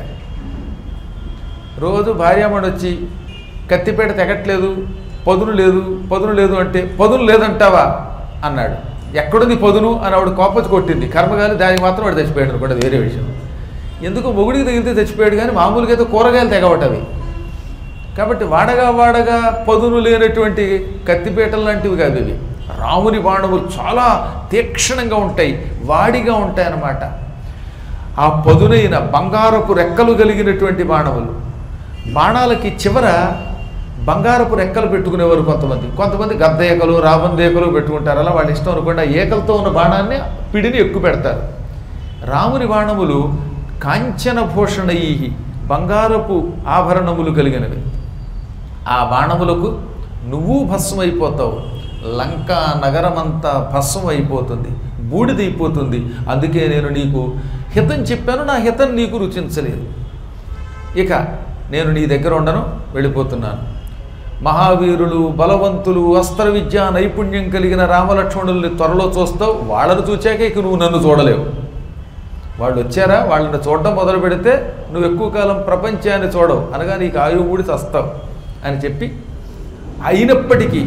రోజు భార్యామణి వచ్చి కత్తిపేట తెగట్లేదు, పదును లేదు పదును లేదు అంటే, పదును లేదంటావా అన్నాడు. ఎక్కడుంది పదును అని ఆవిడ కోపం కొట్టింది. కర్మగాలి దానికి మాత్రం వాడు చచ్చిపోయాడు అనుకోండి, వేరే విషయం. ఎందుకు మొగుడికి తగిలితే చచ్చిపోయాడు, కానీ మామూలుగా అయితే కూరగాయలు తెగవటవి. కాబట్టి వాడగా వాడగా పదును లేనటువంటి కత్తిపేటలు లాంటివి కాదు ఇవి. రాముని బాణములు చాలా తీక్షణంగా ఉంటాయి, వాడిగా ఉంటాయి అన్నమాట. ఆ పదునైన బంగారపు రెక్కలు కలిగినటువంటి బాణములు. బాణాలకి చివర బంగారపు రెక్కలు పెట్టుకునేవారు కొంతమంది. కొంతమంది గద్ద ఏకలు, రాబంద ఏకలు పెట్టుకుంటారు. అలా వాళ్ళ ఇష్టం అనుకోండి. ఆ ఏకలతో ఉన్న బాణాన్ని పిడిని ఎక్కువ పెడతారు. రాముని బాణములు కాంచన భూషణై, బంగారపు ఆభరణములు కలిగినవి. ఆ బాణములకు నువ్వు భస్మైపోతావు. లంకా నగరమంతా భస్మం అయిపోతుంది, బూడిదైపోతుంది. అందుకే నేను నీకు హితం చెప్పాను, నా హితం నీకు రుచించలేదు. ఇక నేను నీ దగ్గర ఉండను, వెళ్ళిపోతున్నాను. మహావీరులు, బలవంతులు, అస్త్ర విద్యా నైపుణ్యం కలిగిన రామలక్ష్మణుల్ని త్వరలో చూస్తావు. వాళ్ళను చూచాక ఇక నువ్వు నన్ను చూడలేవు. వాళ్ళు వచ్చారా, వాళ్ళని చూడడం మొదలు పెడితే నువ్వు ఎక్కువ కాలం ప్రపంచాన్ని చూడవు, అనగా నీకు ఆయువు ఊడి చస్తావు అని చెప్పి, అయినప్పటికీ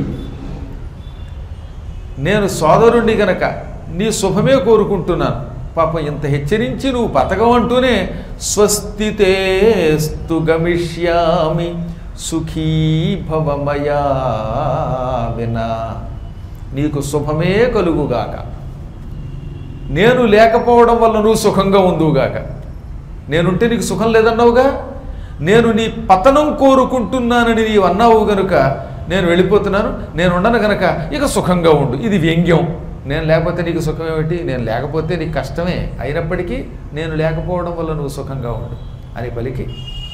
నేను సోదరుణ్ణి గనక నీ శుభమే కోరుకుంటున్నాను. పాపం ఇంత హెచ్చరించి నువ్వు బతకమంటూనే స్వస్తితేస్తు గమిష్యామి సుఖీ భవమయా వినా, నీకు శుభమే కలుగుగాక. నేను లేకపోవడం వల్ల నువ్వు సుఖంగా ఉందువుగాక. నేనుంటే నీకు సుఖం లేదన్నావుగా, నేను నీ పతనం కోరుకుంటున్నానని నీవు అన్నావు గనుక నేను వెళ్ళిపోతున్నాను. నేను ఉండను గనక ఇక సుఖంగా ఉండు. ఇది వ్యంగ్యం. నేను లేకపోతే నీకు సుఖం ఏమిటి, నేను లేకపోతే నీకు కష్టమే. అయినప్పటికీ నేను లేకపోవడం వల్ల నువ్వు సుఖంగా ఉండు అని పలికి,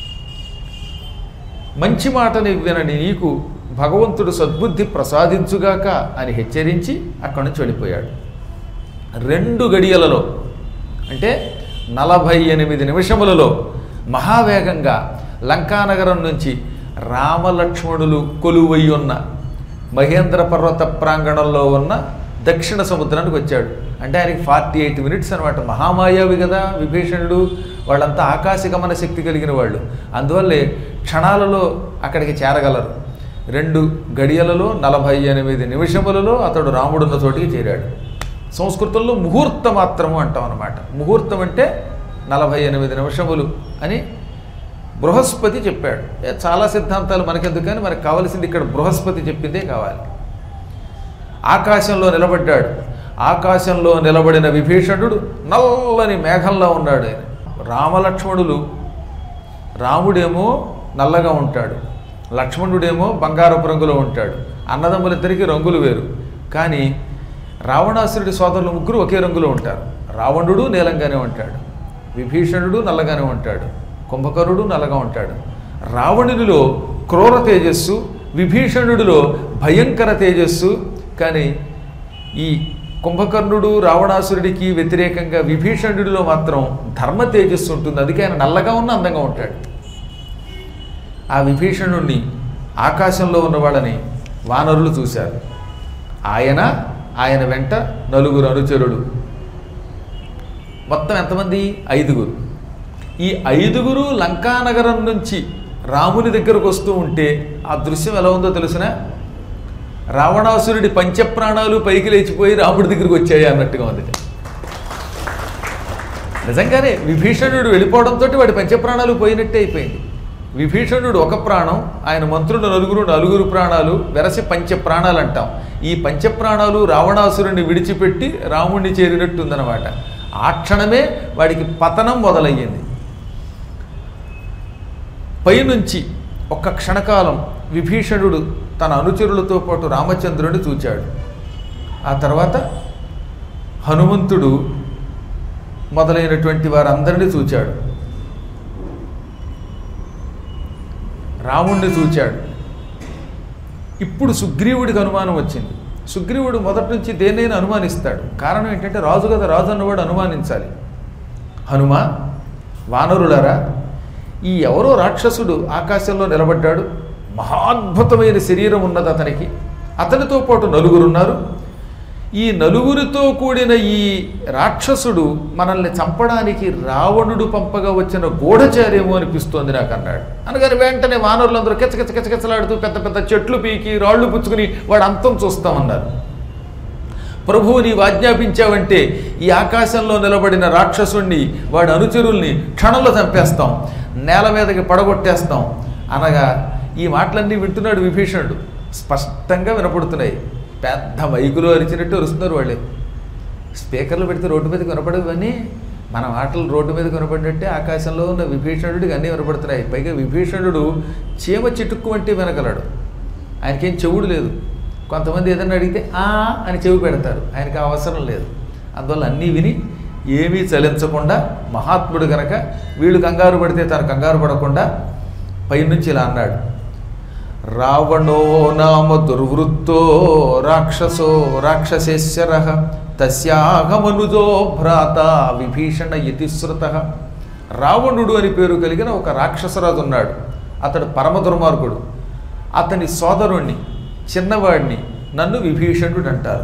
మంచి మాటని వినని నీకు భగవంతుడు సద్బుద్ధి ప్రసాదించుగాక అని హెచ్చరించి అక్కడి నుంచి వెళ్ళిపోయాడు. రెండు గడియలలో అంటే నలభై ఎనిమిది నిమిషములలో మహావేగంగా లంకానగరం నుంచి రామలక్ష్మణులు కొలువై ఉన్న మహేంద్ర పర్వత ప్రాంగణంలో ఉన్న దక్షిణ సముద్రానికి వచ్చాడు. అంటే ఆయనకి ఫార్టీ ఎయిట్ మినిట్స్ అనమాట. మహామాయావి కదా విభీషణుడు, వాళ్ళంతా ఆకాశగమన శక్తి కలిగిన వాళ్ళు. అందువల్లే క్షణాలలో అక్కడికి చేరగలరు. రెండు గడియలలో నలభై ఎనిమిది నిమిషములలో అతడు రాముడున్న చోటికి చేరాడు. సంస్కృతంలో ముహూర్త మాత్రము అంటాం అన్నమాట. ముహూర్తం అంటే నలభై ఎనిమిది నిమిషములు అని బృహస్పతి చెప్పాడు. చాలా సిద్ధాంతాలు మనకెందుకు, కానీ మనకు కావాల్సింది ఇక్కడ బృహస్పతి చెప్పిందే కావాలి. ఆకాశంలో నిలబడ్డాడు. ఆకాశంలో నిలబడిన విభీషణుడు నల్లని మేఘంలో ఉన్నాడు. ఆయన రామలక్ష్మణులు, రాముడేమో నల్లగా ఉంటాడు, లక్ష్మణుడేమో బంగారపు రంగులో ఉంటాడు. అన్నదమ్ములిద్దరికీ రంగులు వేరు. కానీ రావణాసురుడి సోదరులు ముగ్గురు ఒకే రంగులో ఉంటారు. రావణుడు నీలంగానే ఉంటాడు, విభీషణుడు నల్లగానే ఉంటాడు, కుంభకర్ణుడు నల్లగా ఉంటాడు. రావణునిలో క్రూర తేజస్సు, విభీషణుడిలో భయంకర తేజస్సు. కానీ ఈ కుంభకర్ణుడు రావణాసురుడికి వ్యతిరేకంగా విభీషణుడిలో మాత్రం ధర్మ తేజస్సు ఉంటుంది. అందుకే ఆయన నల్లగా ఉన్న అందంగా ఉంటాడు. ఆ విభీషణుడిని ఆకాశంలో ఉన్న వాళ్ళని వానరులు చూశారు. ఆయన ఆయన వెంట నలుగురు అనుచరులు మొత్తం ఎంతమంది? ఐదుగురు. ఈ ఐదుగురు లంకానగరం నుంచి రాముని దగ్గరకు వస్తూ ఉంటే ఆ దృశ్యం ఎలా ఉందో తెలుసిన? రావణాసురుడి పంచప్రాణాలు పైకి లేచిపోయి రాముడి దగ్గరికి వచ్చాయి అన్నట్టుగా ఉంది. నిజంగానే విభీషణుడు వెళ్ళిపోవడంతో వాడి పంచప్రాణాలు పోయినట్టే అయిపోయింది. విభీషణుడు ఒక ప్రాణం, ఆయన మంత్రులు నలుగురు నలుగురు ప్రాణాలు, వెరసి పంచప్రాణాలు అంటాం. ఈ పంచప్రాణాలు రావణాసురుడిని విడిచిపెట్టి రాముడిని చేరినట్టుందన్నమాట. ఆ క్షణమే వాడికి పతనం మొదలయ్యింది. పైనుంచి ఒక్క క్షణకాలం విభీషణుడు తన అనుచరులతో పాటు రామచంద్రుడిని చూచాడు. ఆ తర్వాత హనుమంతుడు మొదలైనటువంటి వారందరినీ చూచాడు. రాముణ్ణి చూచాడు. ఇప్పుడు సుగ్రీవుడికి అనుమానం వచ్చింది. సుగ్రీవుడు మొదటి నుంచి దేన్నైనా అనుమానిస్తాడు. కారణం ఏంటంటే రాజు కదా, రాజు అన్నవాడు అనుమానించాలి. హనుమ, వానరులారా, ఈ ఎవరో రాక్షసుడు ఆకాశంలో నిలబడ్డాడు. మహాద్భుతమైన శరీరం ఉన్నది అతనికి. అతనితో పాటు నలుగురున్నారు. ఈ నలుగురితో కూడిన ఈ రాక్షసుడు మనల్ని చంపడానికి రావణుడు పంపగా వచ్చిన గూఢచార్యమో అనిపిస్తోంది నాకు అన్నాడు. అనగానే వెంటనే వానరులందరూ కిచకిచ కిచకిచలాడుతూ పెద్ద పెద్ద చెట్లు పీకి రాళ్ళు పుచ్చుకుని వాడు అంతం చూస్తామన్నారు. ప్రభువు నీవు ఆజ్ఞాపించావంటే ఈ ఆకాశంలో నిలబడిన రాక్షసుణ్ణి వాడి అనుచరుల్ని క్షణంలో చంపేస్తాం, నేల మీదకి పడగొట్టేస్తాం అనగా ఈ మాటలన్నీ వింటున్నాడు విభీషణుడు. స్పష్టంగా వినపడుతున్నాయి. పెద్ద మైకులో అరిచినట్టు అరుస్తున్నారు వాళ్ళే. స్పీకర్లు పెడితే రోడ్డు మీదకి వినపడవని మన మాటలు రోడ్డు మీద వినపడినట్టే ఆకాశంలో ఉన్న విభీషణుడికి అన్నీ వినపడుతున్నాయి. పైగా విభీషణుడు చీమ చిటుక్కు అంటే వినగలడు. ఆయనకేం చెవుడు లేదు. కొంతమంది ఏదన్నా అడిగితే ఆ అని చెవి పెడతారు, ఆయనకి అవసరం లేదు. అందువల్ల అన్నీ విని ఏమీ చలించకుండా మహాత్ముడు గనక వీళ్ళు కంగారు పడితే తను కంగారు పడకుండా పైనుంచి ఇలా అన్నాడు. రావణో నామ దుర్వృత్తో రాక్షసో రాక్షసేశ్వర తస్యాహమనుజో భ్రాత విభీషణ యతిశ్రుత. రావణుడు అని పేరు కలిగిన ఒక రాక్షసరాజు ఉన్నాడు. అతడు పరమ దుర్మార్గుడు. అతని సోదరుణ్ణి, చిన్నవాడిని నన్ను విభీషణుడు అంటారు.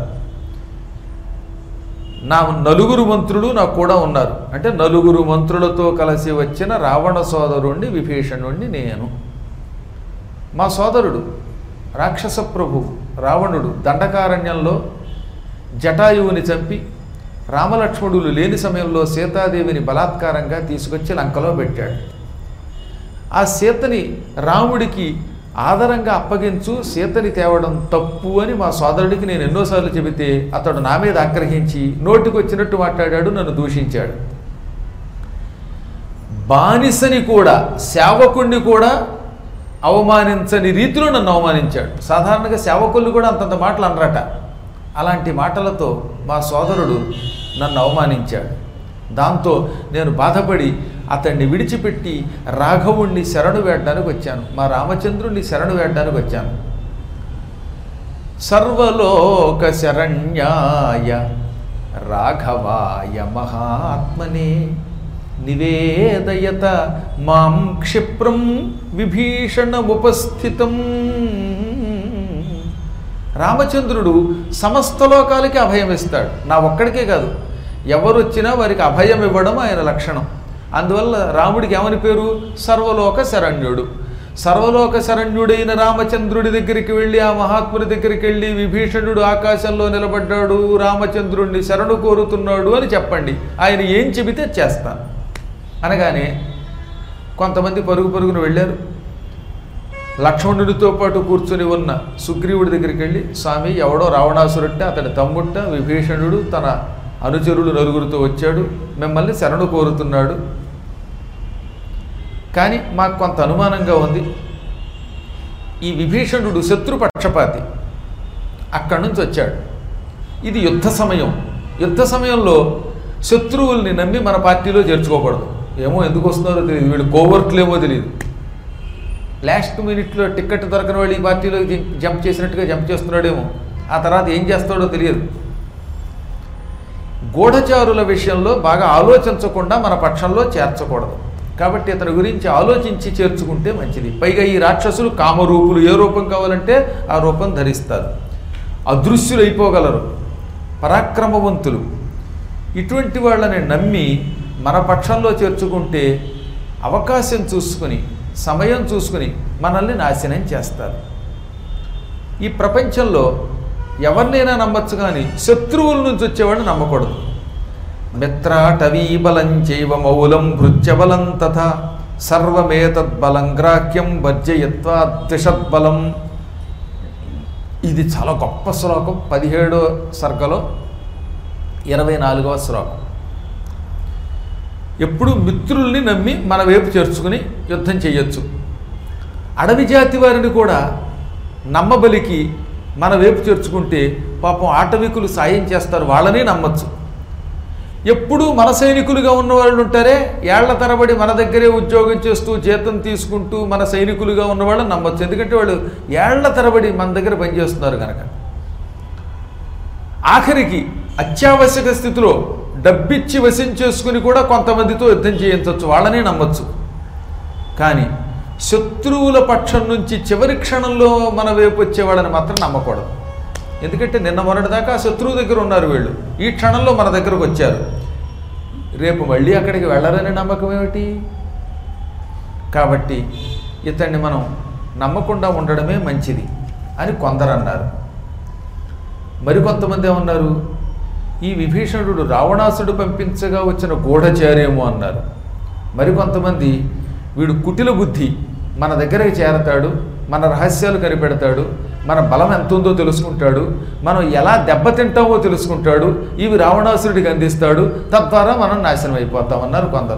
నా నలుగురు మంత్రులు నాకు కూడా ఉన్నారు. అంటే నలుగురు మంత్రులతో కలిసి వచ్చిన రావణ సోదరుణ్ణి విభీషణుణ్ణి నేను. మా సోదరుడు రాక్షస ప్రభు రావణుడు దండకారణ్యంలో జటాయువుని చంపి రామలక్ష్మణులు లేని సమయంలో సీతాదేవిని బలాత్కారంగా తీసుకొచ్చి లంకలో పెట్టాడు. ఆ సీతని రాముడికి ఆదరంగా అప్పగించు, సీతని తేవడం తప్పు అని మా సోదరుడికి నేను ఎన్నోసార్లు చెబితే అతడు నా మీద ఆగ్రహించి నోటికి వచ్చినట్టు మాట్లాడాడు, నన్ను దూషించాడు. బానిసని కూడా, సేవకుణ్ణి కూడా అవమానించని రీతిలో నన్ను అవమానించాడు. సాధారణంగా సేవకులు కూడా అంతంత మాటలు అనరట. అలాంటి మాటలతో మా సోదరుడు నన్ను అవమానించాడు. దాంతో నేను బాధపడి అతన్ని విడిచిపెట్టి రాఘవుణ్ణి శరణు వేడడానికి వచ్చాను, మా రామచంద్రుణ్ణి శరణు వేడడానికి వచ్చాను. సర్వలోక శరణ్యాయ రాఘవాయ మహాత్మనే నివేదయత మాం క్షిప్రం విభీషణముపస్థితం. రామచంద్రుడు సమస్త లోకాలకి అభయం ఇస్తాడు. నా ఒక్కడికే కాదు, ఎవరు వచ్చినా వారికి అభయం ఇవ్వడం ఆయన లక్షణం. అందువల్ల రాముడికి ఏమని పేరు? సర్వలోక శరణ్యుడు. సర్వలోక శరణ్యుడైన రామచంద్రుడి దగ్గరికి వెళ్ళి, ఆ మహాత్ముడి దగ్గరికి వెళ్ళి విభీషణుడు ఆకాశంలో నిలబడ్డాడు, రామచంద్రుడిని శరణు కోరుతున్నాడు అని చెప్పండి, ఆయన ఏం చెబితే చేస్తాను అనగానే కొంతమంది పరుగు పరుగును వెళ్ళారు. లక్ష్మణుడితో పాటు కూర్చొని ఉన్న సుగ్రీవుడి దగ్గరికి వెళ్ళి, స్వామి ఎవడో రావణాసురుట్ట, అతడి తమ్ముట్ట విభీషణుడు తన అనుచరులు నలుగురితో వచ్చాడు, మిమ్మల్ని శరణు కోరుతున్నాడు. కానీ మాకు కొంత అనుమానంగా ఉంది. ఈ విభీషణుడు శత్రుపక్షపాతి, అక్కడి నుంచి వచ్చాడు. ఇది యుద్ధ సమయం. యుద్ధ సమయంలో శత్రువుల్ని నమ్మి మన పార్టీలో చేర్చుకోకూడదు. ఏమో ఎందుకు వస్తున్నారో తెలియదు, వీళ్ళు కోవర్ట్లేమో తెలియదు. లాస్ట్ మినిట్లో టికెట్ దొరకని వాళ్ళు ఈ పార్టీలో జంప్ చేసినట్టుగా జంప్ చేస్తున్నాడేమో, ఆ తర్వాత ఏం చేస్తాడో తెలియదు. గూఢచారుల విషయంలో బాగా ఆలోచించకుండా మన పక్షంలో చేర్చకూడదు. కాబట్టి అతని గురించి ఆలోచించి చేర్చుకుంటే మంచిది. పైగా ఈ రాక్షసులు కామరూపులు, ఏ రూపం కావాలంటే ఆ రూపం ధరిస్తారు. అదృశ్యులు అయిపోగలరు, పరాక్రమవంతులు. ఇటువంటి వాళ్ళని నమ్మి మన పక్షంలో చేర్చుకుంటే అవకాశం చూసుకుని సమయం చూసుకుని మనల్ని నాశనం చేస్తారు. ఈ ప్రపంచంలో ఎవరినైనా నమ్మచ్చు, కానీ శత్రువుల నుంచి వచ్చేవాడిని నమ్మకూడదు. మిత్రాటవీబలం చైవ మౌలం భృత్యబలం తథా సర్వమేతద్బలం గ్రాహ్యం వర్జయత్వా త్రిషద్బలం. ఇది చాలా గొప్ప శ్లోకం. పదిహేడో సర్గలో ఇరవై నాలుగవ శ్లోకం. ఎప్పుడు మిత్రుల్ని నమ్మి మన వైపు చేర్చుకుని యుద్ధం చేయొచ్చు. అడవి జాతి వారిని కూడా నమ్మబలికి మన వైపు చేర్చుకుంటే పాపం ఆటవికులు సాయం చేస్తారు, వాళ్ళని నమ్మచ్చు. ఎప్పుడూ మన సైనికులుగా ఉన్న వాళ్ళు ఉంటారే, ఏళ్ల తరబడి మన దగ్గరే ఉద్యోగం చేస్తూ జీతం తీసుకుంటూ మన సైనికులుగా ఉన్న వాళ్ళని నమ్మచ్చు. ఎందుకంటే వాళ్ళు ఏళ్ల తరబడి మన దగ్గర పనిచేస్తున్నారు కనుక. ఆఖరికి అత్యావశ్యక స్థితిలో డబ్బిచ్చి వశం చేసుకుని కూడా కొంతమందితో యుద్ధం చేయించవచ్చు, వాళ్ళని నమ్మచ్చు. కానీ శత్రువుల పక్షం నుంచి చివరి క్షణంలో మన వైపు వచ్చేవాళ్ళని మాత్రం నమ్మకూడదు. ఎందుకంటే నిన్న మొన్నటిదాకా శత్రువు దగ్గర ఉన్నారు వీళ్ళు, ఈ క్షణంలో మన దగ్గరకు వచ్చారు, రేపు మళ్ళీ అక్కడికి వెళ్ళాలనే నమ్మకం ఏమిటి? కాబట్టి ఇతన్ని మనం నమ్మకుండా ఉండడమే మంచిది అని కొందరు అన్నారు. మరికొంతమంది ఏమన్నారు, ఈ విభీషణుడు రావణాసుడు పంపించగా వచ్చిన గూఢచారేమో అన్నారు. మరికొంతమంది వీడు కుటిల బుద్ధి, మన దగ్గరికి చేరతాడు, మన రహస్యాలు కనిపెడతాడు, మన బలం ఎంత ఉందో తెలుసుకుంటాడు, మనం ఎలా దెబ్బతింటామో తెలుసుకుంటాడు, ఇవి రావణాసురుడికి అందిస్తాడు, తద్వారా మనం నాశనం అయిపోతామన్నారు కొందరు.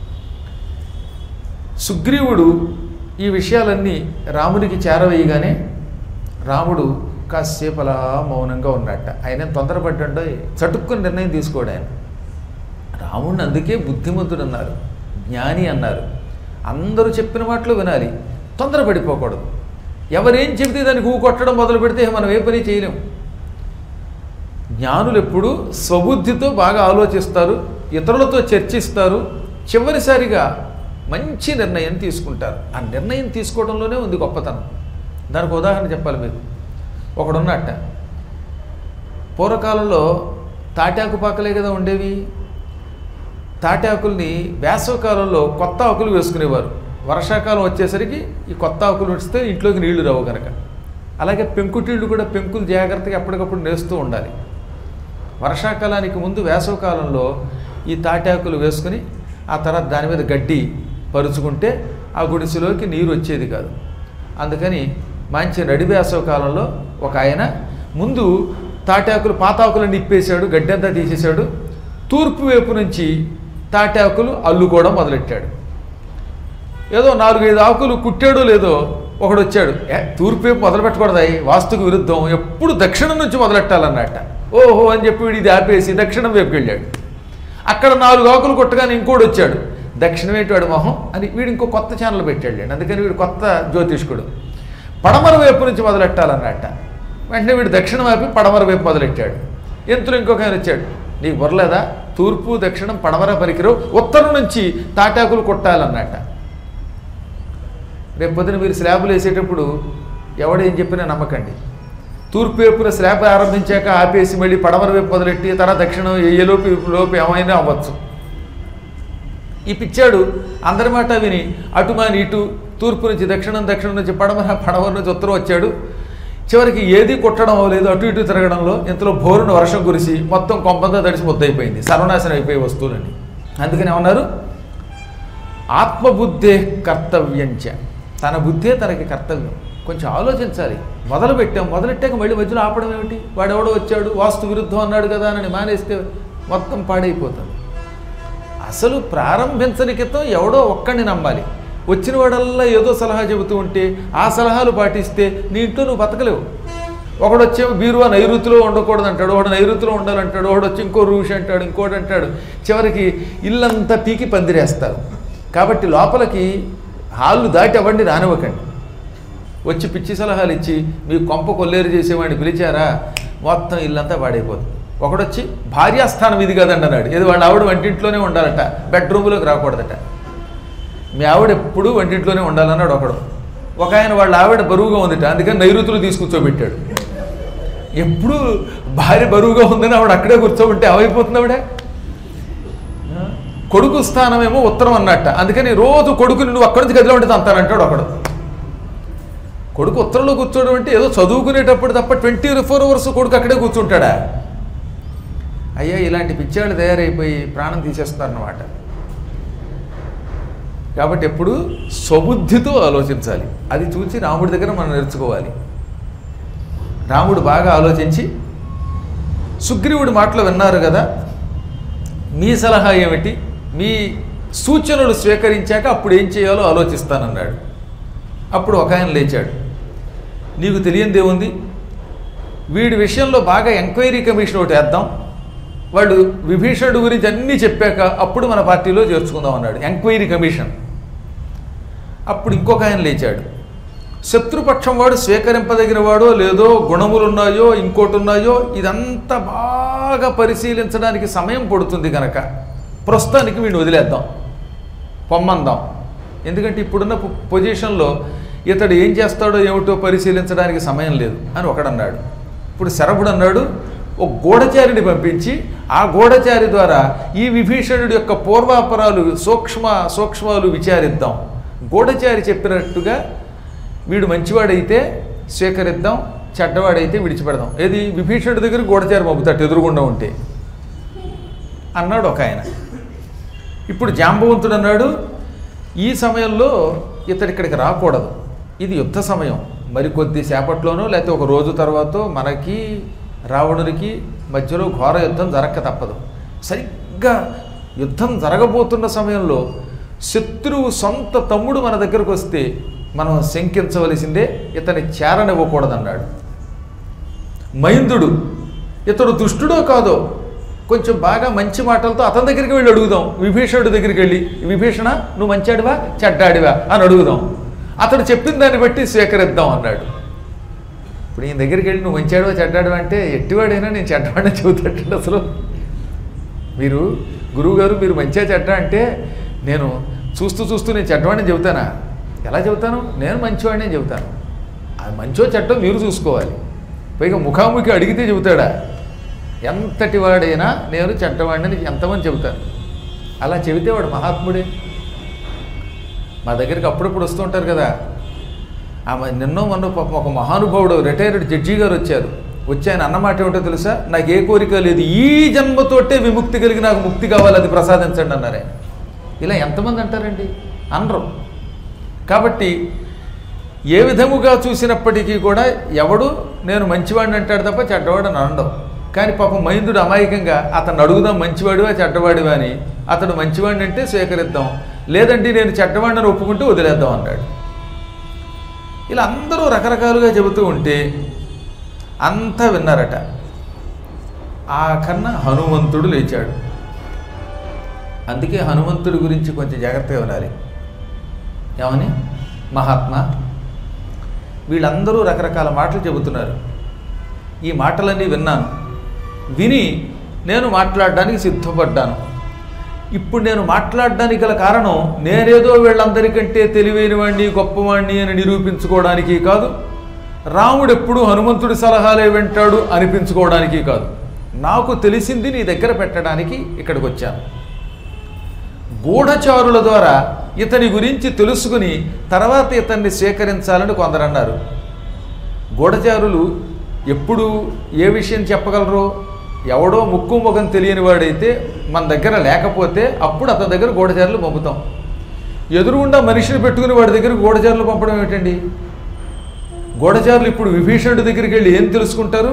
సుగ్రీవుడు ఈ విషయాలన్నీ రాముడికి చేరవేయగానే రాముడు కాసేపు అలా మౌనంగా ఉన్నట్ట. ఆయన తొందరపడ్డాడో చటుక్కుని నిర్ణయం తీసుకోడు ఆయన. రాముడిని అందుకే బుద్ధిమంతుడు అన్నారు, జ్ఞాని అన్నారు. అందరూ చెప్పిన మాటలు వినాలి, తొందరపడిపోకూడదు. ఎవరేం చెబితే దానికి ఊ కొట్టడం మొదలు పెడితే మనం ఏ పని చేయలేం. జ్ఞానులు ఎప్పుడూ స్వబుద్ధితో బాగా ఆలోచిస్తారు, ఇతరులతో చర్చిస్తారు, చివరిసారిగా మంచి నిర్ణయం తీసుకుంటారు. ఆ నిర్ణయం తీసుకోవడంలోనే ఉంది గొప్పతనం. దానికి ఉదాహరణ చెప్పాలి మీకు. ఒకడున్నట్ట, పూర్వకాలంలో తాటాకు పాకలే కదా ఉండేవి. తాటాకుల్ని వేసవకాలంలో కొత్త ఆకులు వేసుకునేవారు. వర్షాకాలం వచ్చేసరికి ఈ కొత్త ఆకులు వస్తే ఇంట్లోకి నీళ్లు రావు కనుక. అలాగే పెంకుటిళ్ళు కూడా పెంకులు జాగ్రత్తగా ఎప్పటికప్పుడు నేస్తూ ఉండాలి. వర్షాకాలానికి ముందు వేసవకాలంలో ఈ తాటాకులు వేసుకుని ఆ తర్వాత దాని మీద గడ్డి పరుచుకుంటే ఆ గుడిసెలోకి నీరు వచ్చేది కాదు. అందుకని మంచి నడి వేసవకాలంలో ఒక ఆయన ముందు తాటాకులు పాతాకులను నిప్పేశాడు, గడ్డి అంతా తీసేశాడు. తూర్పు వైపు నుంచి తాటాకులు అల్లుకోవడం మొదలెట్టాడు. ఏదో నాలుగైదు ఆకులు కుట్టాడో లేదో ఒకడు వచ్చాడు, ఏ తూర్పు వైపు మొదలు పెట్టకూడదాయి, వాస్తుకు విరుద్ధం, ఎప్పుడు దక్షిణం నుంచి మొదలెట్టాలన్నట్ట. ఓహో అని చెప్పి వీడు ఇది ఆపేసి దక్షిణం వైపుకి వెళ్ళాడు. అక్కడ నాలుగు ఆకులు కొట్టగానే ఇంకోటి వచ్చాడు, దక్షిణం ఏంటి వాడు మొహం అని వీడు ఇంకో కొత్త ఛానల్ పెట్టాడు. అందుకని వీడు కొత్త జ్యోతిష్కుడు. పడమర వైపు నుంచి మొదలెట్టాలన్నట్ట. వెంటనే వీడు దక్షిణం వైపు పడమర వైపు మొదలెట్టాడు. ఎంతలో ఇంకొక ఆయన వచ్చాడు, నీకు బుర్రలేదా, తూర్పు దక్షిణం పడమర పరికరం, ఉత్తరం నుంచి తాటాకులు కొట్టాలన్నట్ట. రేపు పొద్దున మీరు స్లాబులు వేసేటప్పుడు ఎవడేం చెప్పినా నమ్మకండి. తూర్పు వైపున స్లాబ్ ఆరంభించాక ఆపేసి మళ్ళీ పడమర వైపు మొదలెట్టి తర్వాత దక్షిణం ఏ లోపు లోపు ఏమైనా అవ్వచ్చు. ఈ పిచ్చాడు అందరి మాట విని అటుమాని ఇటు తూర్పు నుంచి దక్షిణం, దక్షిణం నుంచి పడమర, పడమర నుంచి ఉత్తరం వచ్చాడు. చివరికి ఏది కొట్టడం అవ్వలేదు, అటు ఇటు తిరగడంలో ఇంతలో భోరును వర్షం కురిసి మొత్తం కొంపంతా తడిసి ముద్దయిపోయింది, సర్వనాశనం అయిపోయి వస్తువులని. అందుకని ఏమన్నారు, ఆత్మబుద్ధే కర్తవ్యంచ, తన బుద్ధే తనకి కర్తవ్యం. కొంచెం ఆలోచించాలి. మొదలు పెట్టాం, మొదలెట్టాక మళ్ళీ మధ్యలో ఆపడం ఏమిటి, వాడెవడో వచ్చాడు వాస్తు విరుద్ధం అన్నాడు కదా అని మానేస్తే మొత్తం పాడైపోతుంది. అసలు ప్రారంభించని క్రితం ఎవడో ఒక్కడిని నమ్మాలి. వచ్చిన వాడల్లా ఏదో సలహా చెబుతూ ఉంటే ఆ సలహాలు పాటిస్తే నీ ఇంట్లో నువ్వు బతకలేవు. ఒకడు వచ్చేమో బీరువా నైరుతిలో ఉండకూడదు అంటాడు, ఒకడు నైరుతిలో ఉండాలంటాడు, ఒకడు వచ్చి ఇంకో రూష్ అంటాడు, ఇంకోటి అంటాడు. చివరికి ఇల్లంతా పీకి పందిరేస్తారు. కాబట్టి లోపలికి హాళ్ళు దాటి అవ్వండి, రానివ్వకండి. వచ్చి పిచ్చి సలహాలు ఇచ్చి మీ కొంప కొల్లేరు చేసేవాడిని పిలిచారా మొత్తం ఇల్లంతా పాడైపోతుంది. ఒకడొచ్చి భార్యాస్థానం ఇది కదండి అన్నాడు. ఏది వాళ్ళ ఆవిడ వంటింట్లోనే ఉండాలట, బెడ్రూమ్లోకి రాకూడదట. మీ ఆవిడ ఎప్పుడూ వంటింట్లోనే ఉండాలన్నాడు ఒకడు. ఒక ఆయన వాళ్ళ ఆవిడ బరువుగా ఉందిట, అందుకని నైరుతులు తీసుకూర్చోబెట్టాడు. ఎప్పుడు భార్య బరువుగా ఉందని ఆవిడ అక్కడే కూర్చోబెట్టి అవైపోతుంది ఆవిడ. కొడుకు స్థానమేమో ఉత్తరం అన్నట్ట. అందుకని రోజు కొడుకుని నువ్వు అక్కడి నుంచి గదిలో ఉంటే అంటానంటాడు ఒకడు. కొడుకు ఉత్తరంలో కూర్చోవడం అంటే ఏదో చదువుకునేటప్పుడు తప్ప ట్వంటీ ఫోర్ అవర్స్ కొడుకు అక్కడే కూర్చుంటాడా? అయ్యా, ఇలాంటి పిచ్చాళ్ళు తయారైపోయి ప్రాణం తీసేస్తారన్నమాట. కాబట్టి ఎప్పుడు స్వబుద్ధితో ఆలోచించాలి. అది చూసి రాముడి దగ్గర మనం నేర్చుకోవాలి. రాముడు బాగా ఆలోచించి, సుగ్రీవుడి మాటలు విన్నారు కదా, మీ సలహా ఏమిటి, మీ సూచనలు స్వీకరించాక అప్పుడు ఏం చేయాలో ఆలోచిస్తానన్నాడు. అప్పుడు ఒక ఆయన లేచాడు. నీకు తెలియందేముంది, వీడి విషయంలో బాగా ఎంక్వైరీ కమిషన్ ఒకటి వేద్దాం, వాడు విభీషణుడు గురించి అన్నీ చెప్పాక అప్పుడు మన పార్టీలో చేర్చుకుందాం అన్నాడు. Enquiry commission. అప్పుడు ఇంకొక ఆయన లేచాడు. శత్రుపక్షం వాడు స్వీకరింపదగిన వాడో లేదో, గుణములు ఉన్నాయో ఇంకోటి ఉన్నాయో, ఇదంతా బాగా పరిశీలించడానికి సమయం పడుతుంది కనుక ప్రస్తుతానికి వీడిని వదిలేద్దాం, పొమ్మందాం. ఎందుకంటే ఇప్పుడున్న పొజిషన్లో ఇతడు ఏం చేస్తాడో ఏమిటో పరిశీలించడానికి సమయం లేదు అని ఒకడన్నాడు. ఇప్పుడు శరభుడు అన్నాడు, ఓ గూఢచారిని పంపించి ఆ గూఢచారి ద్వారా ఈ విభీషణుడి యొక్క పూర్వాపరాలు సూక్ష్మ సూక్ష్మాలు విచారిద్దాం. గూఢచారి చెప్పినట్టుగా వీడు మంచివాడైతే స్వీకరిద్దాం, చెడ్డవాడైతే విడిచిపెడదాం. ఏది విభీషణుడి దగ్గర గూఢచారి పంపుతాడు ఎదురుగుండా ఉంటే అన్నాడు ఒక ఆయన. ఇప్పుడు జాంబవంతుడు అన్నాడు, ఈ సమయంలో ఇతడు ఇక్కడికి రాకూడదు, ఇది యుద్ధ సమయం. మరికొద్ది సేపట్లోనో లేకపోతే ఒక రోజు తర్వాత మనకి రావణునికి మధ్యలో ఘోర యుద్ధం జరగక తప్పదు. సరిగ్గా యుద్ధం జరగబోతున్న సమయంలో శత్రువు సొంత తమ్ముడు మన దగ్గరకు వస్తే మనం శంకించవలసిందే, ఇతని చేరనివ్వకూడదన్నాడు. మైందుడు ఇతడు దుష్టుడో కాదో కొంచెం బాగా మంచి మాటలతో అతని దగ్గరికి వెళ్ళి అడుగుదాం. విభీషణుడి దగ్గరికి వెళ్ళి, విభీషణ నువ్వు మంచాడివా చెడ్డాడివా అని అడుగుదాం, అతడు చెప్పిన దాన్ని బట్టి స్వీకరిద్దాం అన్నాడు. ఇప్పుడు ఈయన దగ్గరికి వెళ్ళి నువ్వు మంచాడివా చెడ్డాడివా అంటే ఎట్టివాడైనా నేను చెడ్డవాడిని చెబుతాడు. అసలు మీరు గురువుగారు మీరు మంచిగా చెడ్డ అంటే నేను చూస్తూ చూస్తూ నేను చెడ్డవాడిని చెబుతానా? ఎలా చెబుతాను? నేను మంచివాడిని చెబుతాను. అది మంచో చెడ్డో మీరు చూసుకోవాలి. పైగా ముఖాముఖి అడిగితే చెబుతాడా? ఎంతటి వాడైనా నేను చెడ్డవాడిని ఎంతమంది చెబుతాను. అలా చెబితే వాడు మహాత్ముడే. మా దగ్గరికి అప్పుడప్పుడు వస్తూ ఉంటారు కదా, ఆమె నిన్నో మొన్న పాపం ఒక మహానుభావుడు రిటైర్డ్ జడ్జి గారు వచ్చారు. వచ్చి ఆయన అన్నమాట ఏమిటో తెలుసా, నాకు ఏ కోరిక లేదు, ఈ జన్మతోటే విముక్తి కలిగి నాకు ముక్తి కావాలి, అది ప్రసాదించండి అన్నారు ఆయన. ఇలా ఎంతమంది అంటారండి? అనరు. కాబట్టి ఏ విధముగా చూసినప్పటికీ కూడా ఎవడు నేను మంచివాడిని అంటాడు తప్ప చెడ్డవాడని అనడం. కానీ పాపం మైందుడు అమాయకంగా అతను అడుగుదాం మంచివాడివా చెడ్డవాడివా అని, అతడు మంచివాడిని అంటే స్వీకరిద్దాం, లేదంటే నేను చెడ్డవాడిని ఒప్పుకుంటూ వదిలేద్దాం అన్నాడు. ఇలా అందరూ రకరకాలుగా చెబుతూ ఉంటే అంతా విన్నారట. ఆ కన్నా హనుమంతుడు లేచాడు. అందుకే హనుమంతుడి గురించి కొంచెం జాగ్రత్తగా వినాలి. ఏమని? మహాత్మా, వీళ్ళందరూ రకరకాల మాటలు చెబుతున్నారు, ఈ మాటలన్నీ విన్నాను, విని నేను మాట్లాడడానికి సిద్ధపడ్డాను. ఇప్పుడు నేను మాట్లాడడానికి గల కారణం నేనేదో వీళ్ళందరికంటే తెలివైన వాడిని గొప్పవాడిని అని నిరూపించుకోవడానికి కాదు, రాముడు ఎప్పుడూ హనుమంతుడి సలహాలే వింటాడు అనిపించుకోవడానికి కాదు, నాకు తెలిసింది నీ దగ్గర పెట్టడానికి ఇక్కడికి వచ్చాను. గూఢచారుల ద్వారా ఇతని గురించి తెలుసుకుని తర్వాత ఇతన్ని స్వీకరించాలని కొందరు అన్నారు. గూఢచారులు ఎప్పుడు ఏ విషయం చెప్పగలరో, ఎవడో ముక్కు ముఖం తెలియని వాడైతే మన దగ్గర లేకపోతే అప్పుడు అతని దగ్గర గూఢచారులు పంపుతాం. ఎదురుగుండా మనిషిని పెట్టుకుని వాడి దగ్గర గూఢచారులు పంపడం ఏమిటండి? గూఢచారులు ఇప్పుడు విభీషణుడి దగ్గరికి వెళ్ళి ఏం తెలుసుకుంటారు?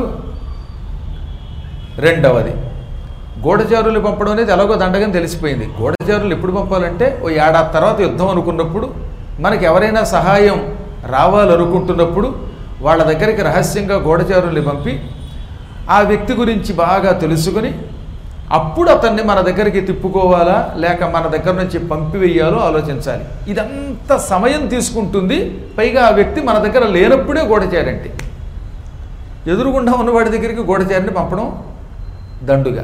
రెండవది, గూఢచారులు పంపడం అనేది ఎలాగో దండగని తెలిసిపోయింది. గూఢచారులు ఎప్పుడు పంపాలంటే ఓ ఏడాది తర్వాత యుద్ధం అనుకున్నప్పుడు, మనకి ఎవరైనా సహాయం రావాలనుకుంటున్నప్పుడు వాళ్ళ దగ్గరికి రహస్యంగా గూఢచారుల్ని పంపి ఆ వ్యక్తి గురించి బాగా తెలుసుకుని అప్పుడు అతన్ని మన దగ్గరికి తిప్పుకోవాలా లేక మన దగ్గర నుంచి పంపివేయాలో ఆలోచించాలి. ఇదంతా సమయం తీసుకుంటుంది. పైగా ఆ వ్యక్తి మన దగ్గర లేనప్పుడే గూఢచారంటే, ఎదురుగుండా ఉన్నవాడి దగ్గరికి గూఢచారిని పంపడం దండుగా.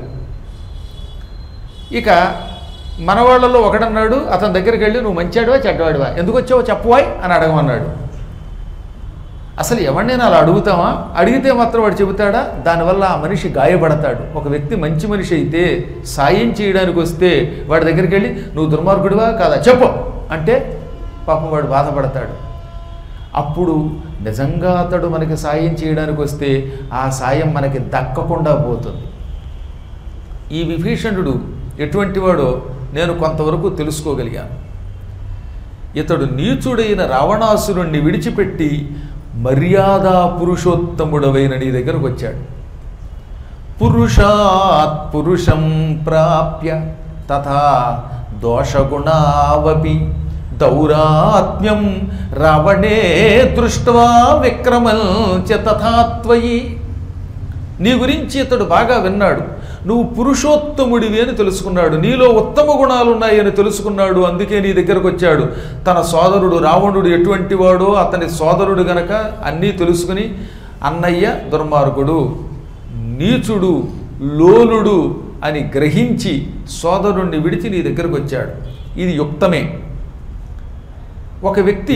ఇక మన వాళ్ళలో ఒకడన్నాడు, అతని దగ్గరికి వెళ్ళి నువ్వు మంచివాడివా చెడ్డవాడివా, ఎందుకు వచ్చావో చెప్పవాయ్ అని అడగమన్నాడు. అసలు ఎవరినైనా అలా అడుగుతామా? అడిగితే మాత్రం వాడు చెబుతాడా? దానివల్ల ఆ మనిషి గాయపడతాడు. ఒక వ్యక్తి మంచి మనిషి అయితే సాయం చేయడానికి వస్తే వాడి దగ్గరికి వెళ్ళి నువ్వు దుర్మార్గుడివా కాదా చెప్పు అంటే పాపం వాడు బాధపడతాడు. అప్పుడు నిజంగా అతడు మనకి సాయం చేయడానికి వస్తే ఆ సాయం మనకి దక్కకుండా పోతుంది. ఈ విభీషణుడు ఎటువంటి వాడో నేను కొంతవరకు తెలుసుకోగలిగాను. ఇతడు నీచుడైన రావణాసురుణ్ణి విడిచిపెట్టి మర్యాదా పురుషోత్తముడవైన నీ దగ్గరకు వచ్చాడు. పురుషాత్ పురుషం ప్రాప్య తథా దోషగుణావపి దౌరాత్మ్యం రావణే దృష్ట్వా విక్రమం చ తథాత్వయి. నీ గురించి ఇతడు బాగా విన్నాడు. నువ్వు పురుషోత్తముడివి అని తెలుసుకున్నాడు. నీలో ఉత్తమ గుణాలు ఉన్నాయని తెలుసుకున్నాడు. అందుకే నీ దగ్గరకు వచ్చాడు. తన సోదరుడు రావణుడు ఎటువంటి వాడో అతని సోదరుడు గనక అన్నీ తెలుసుకుని అన్నయ్య దుర్మార్గుడు, నీచుడు, లోలుడు అని గ్రహించి సోదరుణ్ణి విడిచి నీ దగ్గరకు వచ్చాడు. ఇది యుక్తమే. ఒక వ్యక్తి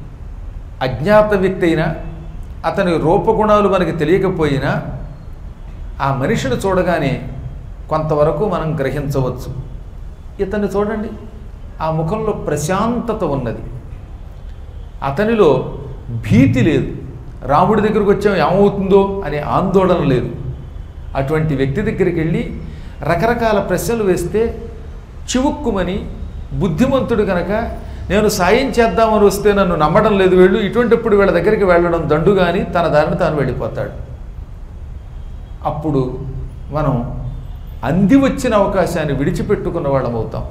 అజ్ఞాత వ్యక్తి అయినా అతని రూపగుణాలు మనకి తెలియకపోయినా ఆ మనిషిని చూడగానే కొంతవరకు మనం గ్రహించవచ్చు. ఇతన్ని చూడండి, ఆ ముఖంలో ప్రశాంతత ఉన్నది, అతనిలో భీతి లేదు. రాముడి దగ్గరకు వచ్చాం ఏమవుతుందో అనే ఆందోళన లేదు. అటువంటి వ్యక్తి దగ్గరికి వెళ్ళి రకరకాల ప్రశ్నలు వేస్తే చివుక్కుమని బుద్ధిమంతుడు కనుక నేను సాయం చేద్దామని వస్తే నన్ను నమ్మడం లేదు వీళ్ళు, ఇటువంటిప్పుడు వీళ్ళ దగ్గరికి వెళ్ళడం దండు కానీ తన దారిని తాను వెళ్ళిపోతాడు. అప్పుడు మనం అంది వచ్చిన అవకాశాన్ని విడిచిపెట్టుకున్న వాళ్ళం అవుతాం.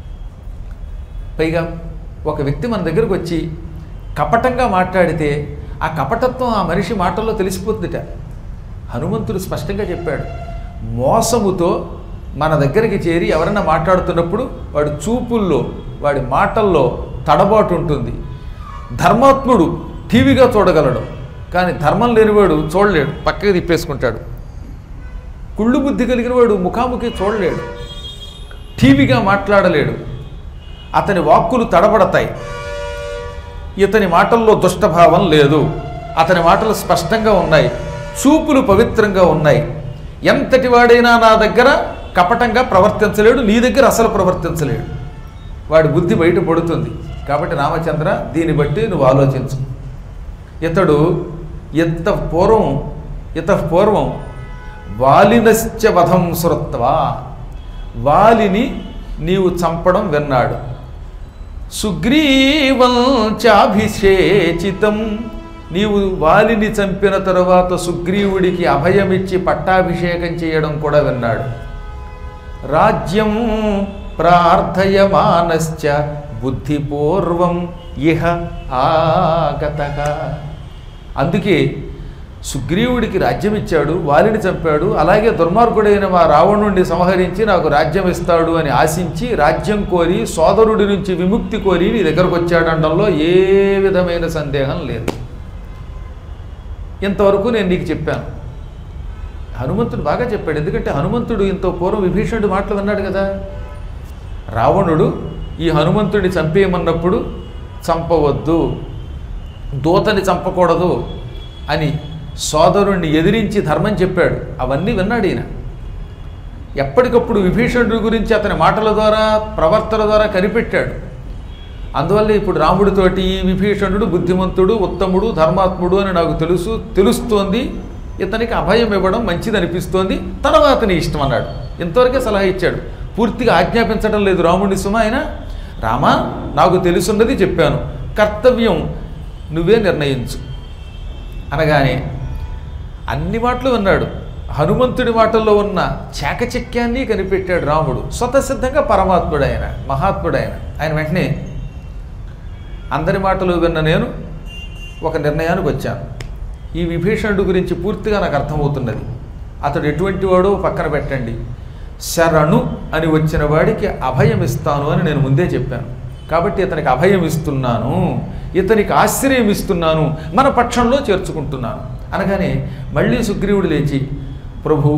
పైగా ఒక వ్యక్తి మన దగ్గరకు వచ్చి కపటంగా మాట్లాడితే ఆ కపటత్వం ఆ మనిషి మాటల్లో తెలిసిపోతుందిట. హనుమంతుడు స్పష్టంగా చెప్పాడు, మోసముతో మన దగ్గరికి చేరి ఎవరైనా మాట్లాడుతున్నప్పుడు వాడి చూపుల్లో వాడి మాటల్లో తడబాటు ఉంటుంది. ధర్మాత్ముడు టీవీగా చూడగలడు, కానీ ధర్మం లేనివాడు చూడలేడు, పక్కకి తిప్పేసుకుంటాడు. కుళ్ళు బుద్ధి కలిగిన వాడు ముఖాముఖి చూడలేడు, టీవీగా మాట్లాడలేడు, అతని వాక్కులు తడబడతాయి. ఇతని మాటల్లో దుష్టభావం లేదు, అతని మాటలు స్పష్టంగా ఉన్నాయి, చూపులు పవిత్రంగా ఉన్నాయి. ఎంతటి వాడైనా నా దగ్గర కపటంగా ప్రవర్తించలేడు, నీ దగ్గర అసలు ప్రవర్తించలేడు. వాడి బుద్ధి బయట పడుతుంది. కాబట్టి రామచంద్ర దీన్ని బట్టి నువ్వు ఆలోచించు. ఇతడు ఇత పూర్వం ఇత పూర్వం వాలినశ్చ వధం శ్రుత్వా, వాలిని నీవు చంపడం విన్నాడు. సుగ్రీవం చాభిషేచితం, నీవు వాలిని చంపిన తరువాత సుగ్రీవుడికి అభయమిచ్చి పట్టాభిషేకం చేయడం కూడా విన్నాడు. రాజ్యం ప్రార్థయమానశ్చ బుద్ధిపూర్వం ఇహ ఆగతః. అందుకే సుగ్రీవుడికి రాజ్యం ఇచ్చాడు, వాలిని చంపాడు, అలాగే దుర్మార్గుడైన మా రావణుడిని సంహరించి నాకు రాజ్యం ఇస్తాడు అని ఆశించి రాజ్యం కోరి సోదరుడి నుంచి విముక్తి కోరి నీ దగ్గరకు వచ్చాడండంలో ఏ విధమైన సందేహం లేదు. ఇంతవరకు నేను నీకు చెప్పాను. హనుమంతుడు బాగా చెప్పాడు. ఎందుకంటే హనుమంతుడు ఇంత పూర్వం విభీషణుడు మాటలు విన్నాడు కదా. రావణుడు ఈ హనుమంతుడిని చంపేయమన్నప్పుడు చంపవద్దు, దూతని చంపకూడదు అని సోదరుణ్ణి ఎదిరించి ధర్మం చెప్పాడు. అవన్నీ విన్నాడు ఈయన. ఎప్పటికప్పుడు విభీషణుడి గురించి అతని మాటల ద్వారా ప్రవర్తన ద్వారా కనిపెట్టాడు. అందువల్ల ఇప్పుడు రాముడితోటి ఈ విభీషణుడు బుద్ధిమంతుడు, ఉత్తముడు, ధర్మాత్ముడు అని నాకు తెలుసు తెలుస్తోంది, ఇతనికి అభయం ఇవ్వడం మంచిది అనిపిస్తోంది, తర్వాత నీ ఇష్టం అన్నాడు. ఇంతవరకే సలహా ఇచ్చాడు, పూర్తిగా ఆజ్ఞాపించడం లేదు రాముడి సుమ. ఆయన రామా నాకు తెలుసున్నది చెప్పాను, కర్తవ్యం నువ్వే నిర్ణయించు అనగానే అన్ని మాటలు విన్నాడు. హనుమంతుడి మాటల్లో ఉన్న చాకచక్యాన్ని కనిపెట్టాడు రాముడు. స్వతసిద్ధంగా పరమాత్ముడైన మహాత్ముడైన ఆయన వెంటనే అందరి మాటలు విన్న నేను ఒక నిర్ణయానికి వచ్చాను. ఈ విభీషణుడి గురించి పూర్తిగా నాకు అర్థమవుతున్నది. అతడు ఎటువంటి వాడో పక్కన పెట్టండి, శరణు అని వచ్చిన వాడికి అభయం ఇస్తాను అని నేను ముందే చెప్పాను. కాబట్టి ఇతనికి అభయం ఇస్తున్నాను, ఇతనికి ఆశ్రయం ఇస్తున్నాను, మన పక్షంలో చేర్చుకుంటున్నాను అనగానే మళ్ళీ సుగ్రీవుడు లేచి, ప్రభు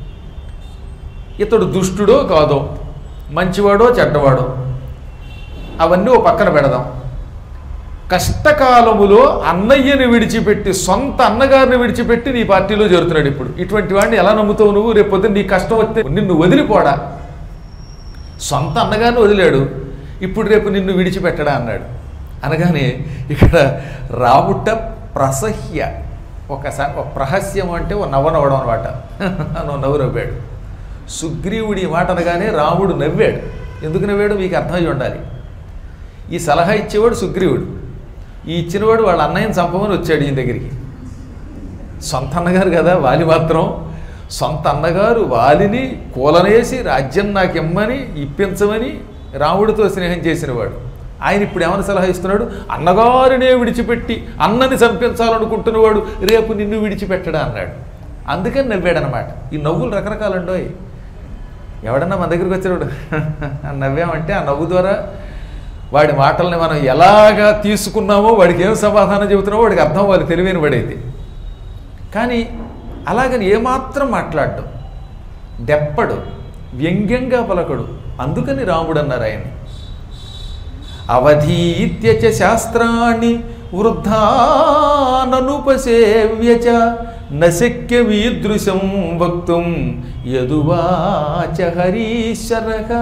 ఇతడు దుష్టుడో కాదో, మంచివాడో చెడ్డవాడో అవన్నీ ఓ పక్కన పెడదాం. కష్టకాలములో అన్నయ్యని విడిచిపెట్టి సొంత అన్నగారిని విడిచిపెట్టి నీ పార్టీలో చేరుతున్నాడు. ఇప్పుడు ఇటువంటి వాడిని ఎలా నమ్ముతావు నువ్వు? రేపు పొద్దున్న నీ కష్టం వస్తే నిన్ను వదిలిపోడా? సొంత అన్నగారిని వదిలాడు, ఇప్పుడు రేపు నిన్ను విడిచిపెట్టడా అన్నాడు. అనగానే ఇక్కడ రావుట ప్రసహ్య, ఒకసారి ఒక ప్రహస్యం అంటే ఓ నవ్వ నవ్వడం అనమాట. నువ్వు నవ్వు నవ్వాడు. సుగ్రీవుడి మాట అనగానే రాముడు నవ్వాడు. ఎందుకు నవ్వాడు మీకు అర్థమై ఉండాలి. ఈ సలహా ఇచ్చేవాడు సుగ్రీవుడు, ఈ ఇచ్చినవాడు వాళ్ళ అన్నయ్యని చంపమని వచ్చాడు ఈయన దగ్గరికి. సొంత అన్నగారు కదా వాలి, మాత్రం సొంత అన్నగారు వాలిని కూలనేసి రాజ్యం నాకు ఇమ్మని ఇప్పించమని రాముడితో స్నేహం చేసినవాడు. ఆయన ఇప్పుడు ఏమైనా సలహా ఇస్తున్నాడు? అన్నగారినే విడిచిపెట్టి అన్నని చంపించాలనుకుంటున్నవాడు రేపు నిన్ను విడిచిపెట్టడా అన్నాడు. అందుకని నవ్వాడనమాట. ఈ నవ్వులు రకరకాలండోయ్. ఎవడన్నా మన దగ్గరికి వచ్చాడు నవ్వామంటే ఆ నవ్వు ద్వారా వాడి మాటల్ని మనం ఎలాగా తీసుకున్నామో, వాడికి ఏం సమాధానం చెబుతున్నామో వాడికి అర్థం అవ్వాలి, తెలివైన వాడైతే. కానీ అలాగని ఏమాత్రం మాట్లాడడం, దెప్పడు, వ్యంగ్యంగా పలకడు. అందుకని రాముడు అన్నారు ఆయన. అవధీత్యచ శాస్త్రాన్ని వృద్ధాననుపసేవ్యచ నశక్య వీదృశం వక్తుం యదువాచ హరీశ్వరః.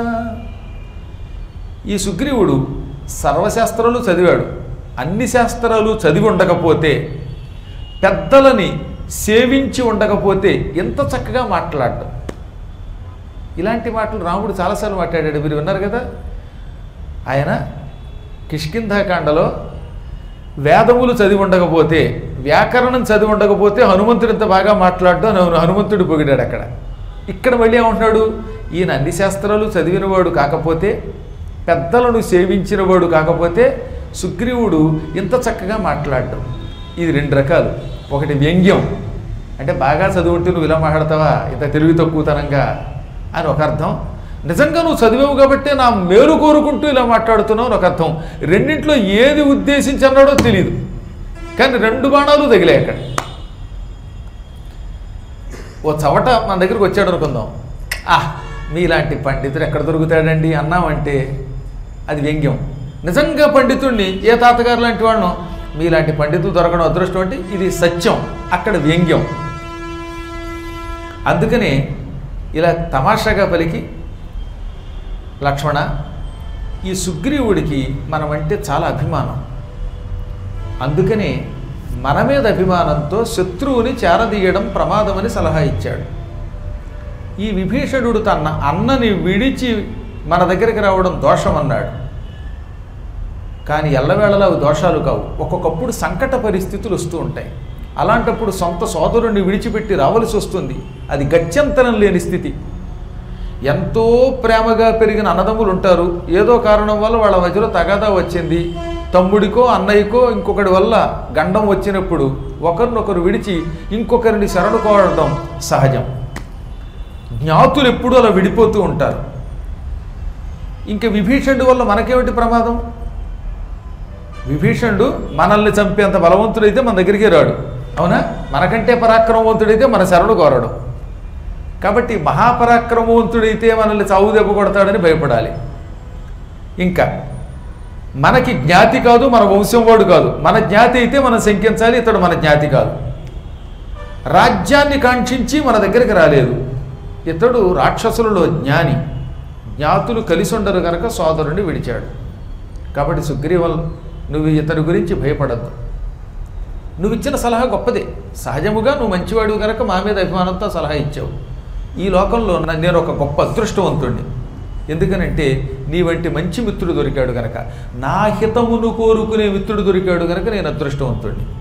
ఈ సుగ్రీవుడు సర్వశాస్త్రాలు చదివాడు. అన్ని శాస్త్రాలు చదివి ఉండకపోతే, పెద్దలని సేవించి ఉండకపోతే ఎంత చక్కగా మాట్లాడడం. ఇలాంటి మాటలు రాముడు చాలాసార్లు మాట్లాడాడు. మీరు విన్నారు కదా, ఆయన కిష్కింధాకాండలో వేదములు చదివి ఉండకపోతే, వ్యాకరణం చదివి ఉండకపోతే హనుమంతుడు ఇంత బాగా మాట్లాడడం హనుమంతుడు పొగిడాడు అక్కడ. ఇక్కడ మళ్ళీ ఏమంటున్నాడు? ఈయన అన్ని శాస్త్రాలు చదివినవాడు కాకపోతే, పెద్దలను సేవించినవాడు కాకపోతే సుగ్రీవుడు ఇంత చక్కగా మాట్లాడడం. ఇది రెండు రకాలు. ఒకటి వ్యంగ్యం, అంటే బాగా చదువుంటే నువ్వు ఇలా మాట్లాడతావా ఇంత తెలివి తక్కువతనంగా అని ఒక అర్థం. నిజంగా నువ్వు చదివావు కాబట్టి నా మేలు కోరుకుంటూ ఇలా మాట్లాడుతున్నావు ఒక అర్థం. రెండింట్లో ఏది ఉద్దేశించి అన్నాడో తెలియదు, కానీ రెండు బాణాలు తగిలాయి అక్కడ. ఓ చవట మన దగ్గరికి వచ్చాడు అనుకుందాం. ఆహ్ మీలాంటి పండితుడు ఎక్కడ దొరుకుతాడండి అన్నామంటే అది వ్యంగ్యం. నిజంగా పండితుడిని, ఏ తాతగారు లాంటి వాడినో మీలాంటి పండితులు దొరకడం అదృష్టం అంటే ఇది సత్యం, అక్కడ వ్యంగ్యం. అందుకనే ఇలా తమాషాగా పలికి, లక్ష్మణ ఈ సుగ్రీవుడికి మనమంటే చాలా అభిమానం, అందుకనే మన మీద అభిమానంతో శత్రువుని చేరదీయడం ప్రమాదమని సలహా ఇచ్చాడు. ఈ విభీషణుడు తన అన్నని విడిచి మన దగ్గరికి రావడం దోషం అన్నాడు. కానీ ఎల్లవేళలా అవి దోషాలు కావు. ఒక్కొక్కప్పుడు సంకట పరిస్థితులు వస్తూ ఉంటాయి. అలాంటప్పుడు సొంత సోదరుణ్ణి విడిచిపెట్టి రావలసి వస్తుంది. అది గత్యంతరం లేని స్థితి. ఎంతో ప్రేమగా పెరిగిన అన్నదమ్ములు ఉంటారు, ఏదో కారణం వల్ల వాళ్ళ మధ్యలో తగాదా వచ్చింది, తమ్ముడికో అన్నయ్యకో ఇంకొకటి వల్ల గండం వచ్చినప్పుడు ఒకరినొకరు విడిచి ఇంకొకరిని శరణు కోరడం సహజం. జ్ఞాతులు ఎప్పుడూ అలా విడిపోతూ ఉంటారు. ఇంక విభీషణుడి వల్ల మనకేమిటి ప్రమాదం? విభీషణుడు మనల్ని చంపేంత బలవంతుడైతే మన దగ్గరికి రాడు, అవునా? మనకంటే పరాక్రమవంతుడైతే మన శరణు కోరడు. కాబట్టి మహాపరాక్రమవంతుడైతే మనల్ని చావు దెబ్బ కొడతాడని భయపడాలి. ఇంకా మనకి జ్ఞాతి కాదు, మన వంశం వాడు కాదు. మన జ్ఞాతి అయితే మనం శంకించాలి, ఇతడు మన జ్ఞాతి కాదు. రాజ్యాన్ని కాంక్షించి మన దగ్గరికి రాలేదు, ఇతడు రాక్షసులలో జ్ఞాని. జ్ఞాతులు కలిసి ఉండరు కనుక సోదరుణ్ణి విడిచాడు. కాబట్టి సుగ్రీవల్ నువ్వు ఇతని గురించి భయపడద్దు. నువ్వు ఇచ్చిన సలహా గొప్పదే, సహజముగా నువ్వు మంచివాడు కనుక మా మీద అభిమానంతో సలహా ఇచ్చావు. ఈ లోకంలో నేను ఒక గొప్ప అదృష్టవంతుడిని. ఎందుకనంటే నీ వంటి మంచి మిత్రుడు దొరికాడు కనుక, నా హితమును కోరుకునే మిత్రుడు దొరికాడు కనుక నేను అదృష్టవంతుడిని.